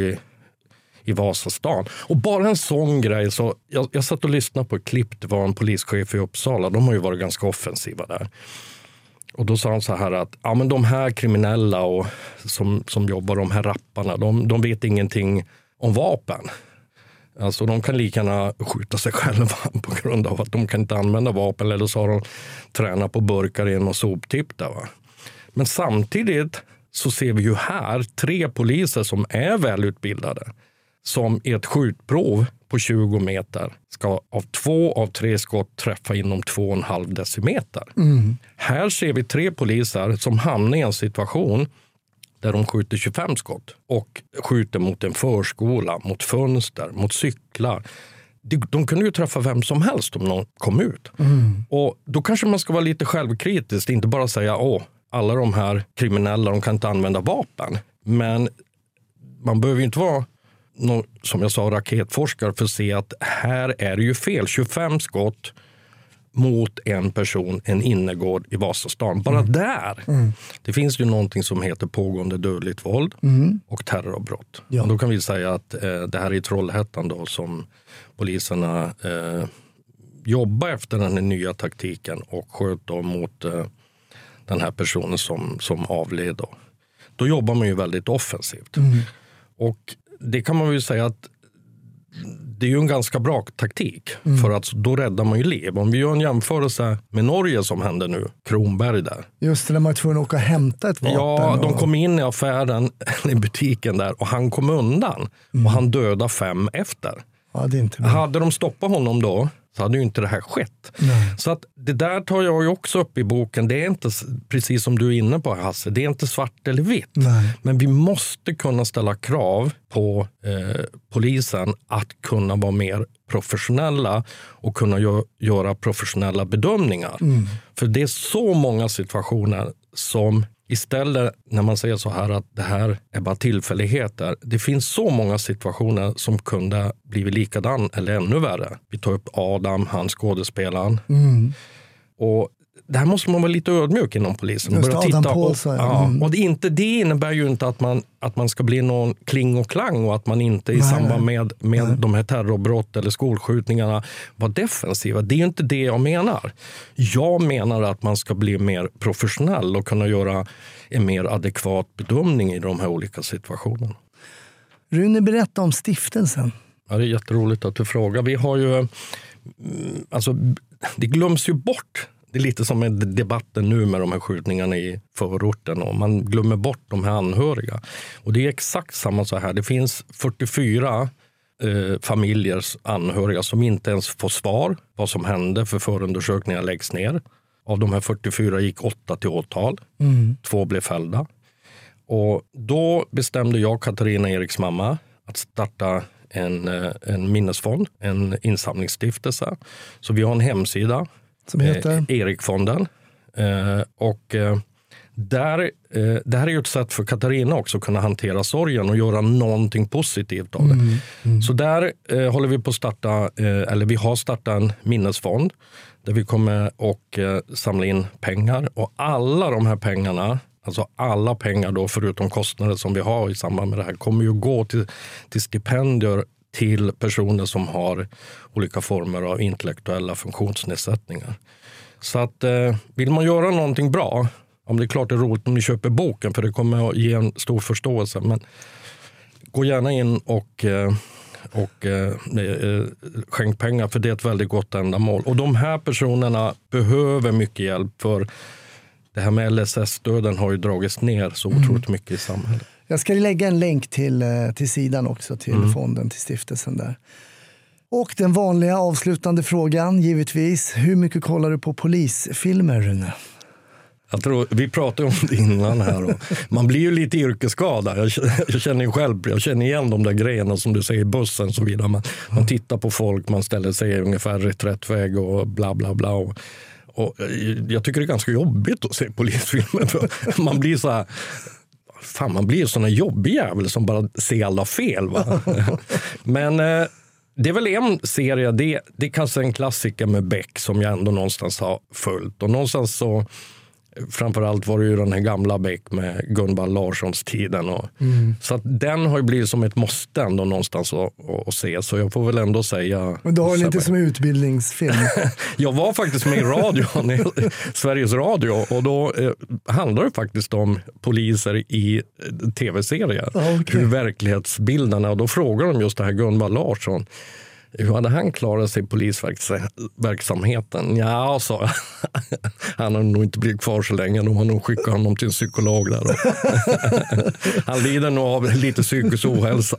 i Vasastan. Och bara en sån grej, så jag satt och lyssnade på ett klipp, det var en polischef i Uppsala, de har ju varit ganska offensiva där. Och då sa han så här att ja, men de här kriminella och som jobbar, de här rapparna, de vet ingenting om vapen. Alltså de kan lika gärna skjuta sig själva på grund av att de kan inte använda vapen, eller så har de tränat på burkar i en soptipp där, va. Men samtidigt så ser vi ju här 3 poliser som är välutbildade som i ett skjutprov på 20 meter ska av 2 av 3 skott träffa inom 2,5 decimeter. Här ser vi 3 poliser som hamnar i en situation där de skjuter 25 skott och skjuter mot en förskola, mot fönster, mot cyklar. De kunde ju träffa vem som helst om någon kom ut. Och då kanske man ska vara lite självkritisk, inte bara säga alla de här kriminella, de kan inte använda vapen. Men man behöver ju inte vara som jag sa, raketforskare för att se att här är det ju fel. 25 skott mot en person, en innergård i Vasastan. Bara där. Det finns ju någonting som heter pågående dödligt våld och terrorbrott. Ja. Och då kan vi säga att det här är i Trollhättan då som poliserna jobbar efter den här nya taktiken och sköt då mot den här personen som avled. Då jobbar man ju väldigt offensivt. Och det kan man ju säga att det är ju en ganska bra taktik för att då räddar man ju liv. Om vi gör en jämförelse med Norge som händer nu, Kronberg där. Just det, när man är tvungen att åka och hämta ett vapen. Ja, de kom in i affären, i butiken där och han kom undan och han dödade 5 efter. Ja, det är inte bra. Hade de stoppat honom då så hade ju inte det här skett. Nej. Så att det där tar jag ju också upp i boken. Det är inte, precis som du är inne på Hasse, det är inte svart eller vitt. Nej. Men vi måste kunna ställa krav på polisen att kunna vara mer professionella och kunna göra professionella bedömningar. För det är så många situationer som istället när man säger så här att det här är bara tillfälligheter. Det finns så många situationer som kunde blivit likadan eller ännu värre. Vi tar upp Adam, han skådespelaren. Och det här måste man vara lite ödmjuk inom polisen. Just börja titta och och det innebär ju inte att man ska bli någon kling och klang och att man inte i samband med de här terrorbrott eller skolskjutningarna var defensiva. Det är ju inte det jag menar. Jag menar att man ska bli mer professionell och kunna göra en mer adekvat bedömning i de här olika situationerna. Rune, berätta om stiftelsen. Ja, det är jätteroligt att du frågar. Vi har ju, alltså det glöms ju bort. Det är lite som med debatten nu med de här skjutningarna i förorten och man glömmer bort de här anhöriga. Och det är exakt samma så här. Det finns 44 familjers anhöriga som inte ens får svar vad som hände för förundersökningar läggs ner. Av de här 44 gick 8 till åtal. 2 blev fällda. Och då bestämde jag, Katarina Eriks mamma, att starta en minnesfond, en insamlingsstiftelse. Så vi har en hemsida som heter Erikfonden. Och Det här är ju ett sätt för Katarina också att kunna hantera sorgen och göra någonting positivt av det. Så där håller vi på att starta, eller vi har startat en minnesfond där vi kommer och samla in pengar. Och alla de här pengarna, alltså alla pengar då förutom kostnader som vi har i samband med det här, kommer ju gå till stipendier till personer som har olika former av intellektuella funktionsnedsättningar. Så att vill man göra någonting bra, om det är klart det är roligt om ni köper boken för det kommer att ge en stor förståelse, men gå gärna in och skänk pengar för det är ett väldigt gott ändamål. Och de här personerna behöver mycket hjälp för det här med LSS-stöden har ju dragits ner så otroligt mycket i samhället. Jag ska lägga en länk till sidan också, till fonden, till stiftelsen där. Och den vanliga avslutande frågan, givetvis. Hur mycket kollar du på polisfilmer, Rune? Jag tror, vi pratade om det innan här. Och man blir ju lite yrkesskadad. Jag känner ju själv, jag känner igen de där grejerna som du säger i bussen och så vidare. Man tittar på folk, man ställer sig ungefär reträttväg och bla bla bla. Och jag tycker det är ganska jobbigt att se polisfilmer. För man blir så här... Fan, man blir ju sån här jobbig jävel som bara ser alla fel. Va? Men det är väl en serie, det är kanske en klassiker med Beck som jag ändå någonstans har följt. Och någonstans så, framförallt var det ju den här gamla Beck med Gunvald Larssons tiden. Så att den har ju blivit som ett måste ändå någonstans att se. Så jag får väl ändå säga... Men du har den inte som utbildningsfilm? Jag var faktiskt med i radion, Sveriges Radio. Och då handlar det faktiskt om poliser i tv-serier. Okay. Hur verklighetsbilderna, och då frågar de just det här Gunvald Larsson. Hur hade han klarat sig i polisverksamheten? Ja, sa jag. Han har nog inte blivit kvar så länge. De har nog skickat honom till en psykolog där. Han lider nog av lite psykisk ohälsa.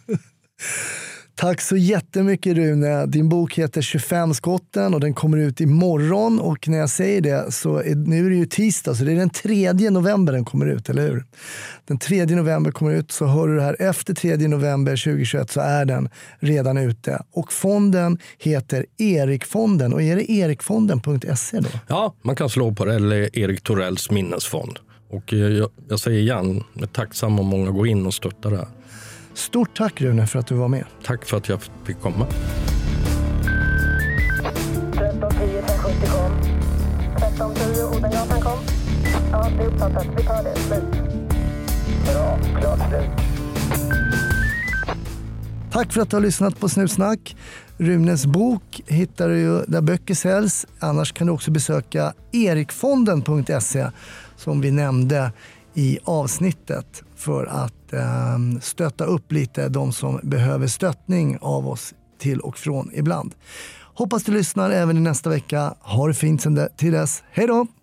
Tack så jättemycket, Rune. Din bok heter 25 skotten och den kommer ut imorgon. Och när jag säger det så nu är det ju tisdag, så det är den 3 november den kommer ut, eller hur? Den 3 november kommer ut, så hör du det här efter 3 november 2021 så är den redan ute. Och fonden heter Erikfonden. Och är det erikfonden.se då? Ja, man kan slå på det, eller Erik Torells minnesfond. Och jag säger igen, jag är tacksam om många går in och stöttar det här. Stort tack, Rune, för att du var med. Tack för att jag fick komma. 1310 1070 kom. 1310 Odengatan kom. Ja, det är uppfattat. Vi tar det. Slut. Bra, klart slut. Tack för att du har lyssnat på Snutsnack. Runes bok hittar du ju där böcker säljs. Annars kan du också besöka erikfonden.se som vi nämnde i avsnittet för att stötta upp lite de som behöver stöttning av oss till och från ibland. Hoppas du lyssnar även i nästa vecka. Ha det fint till dess. Hej då!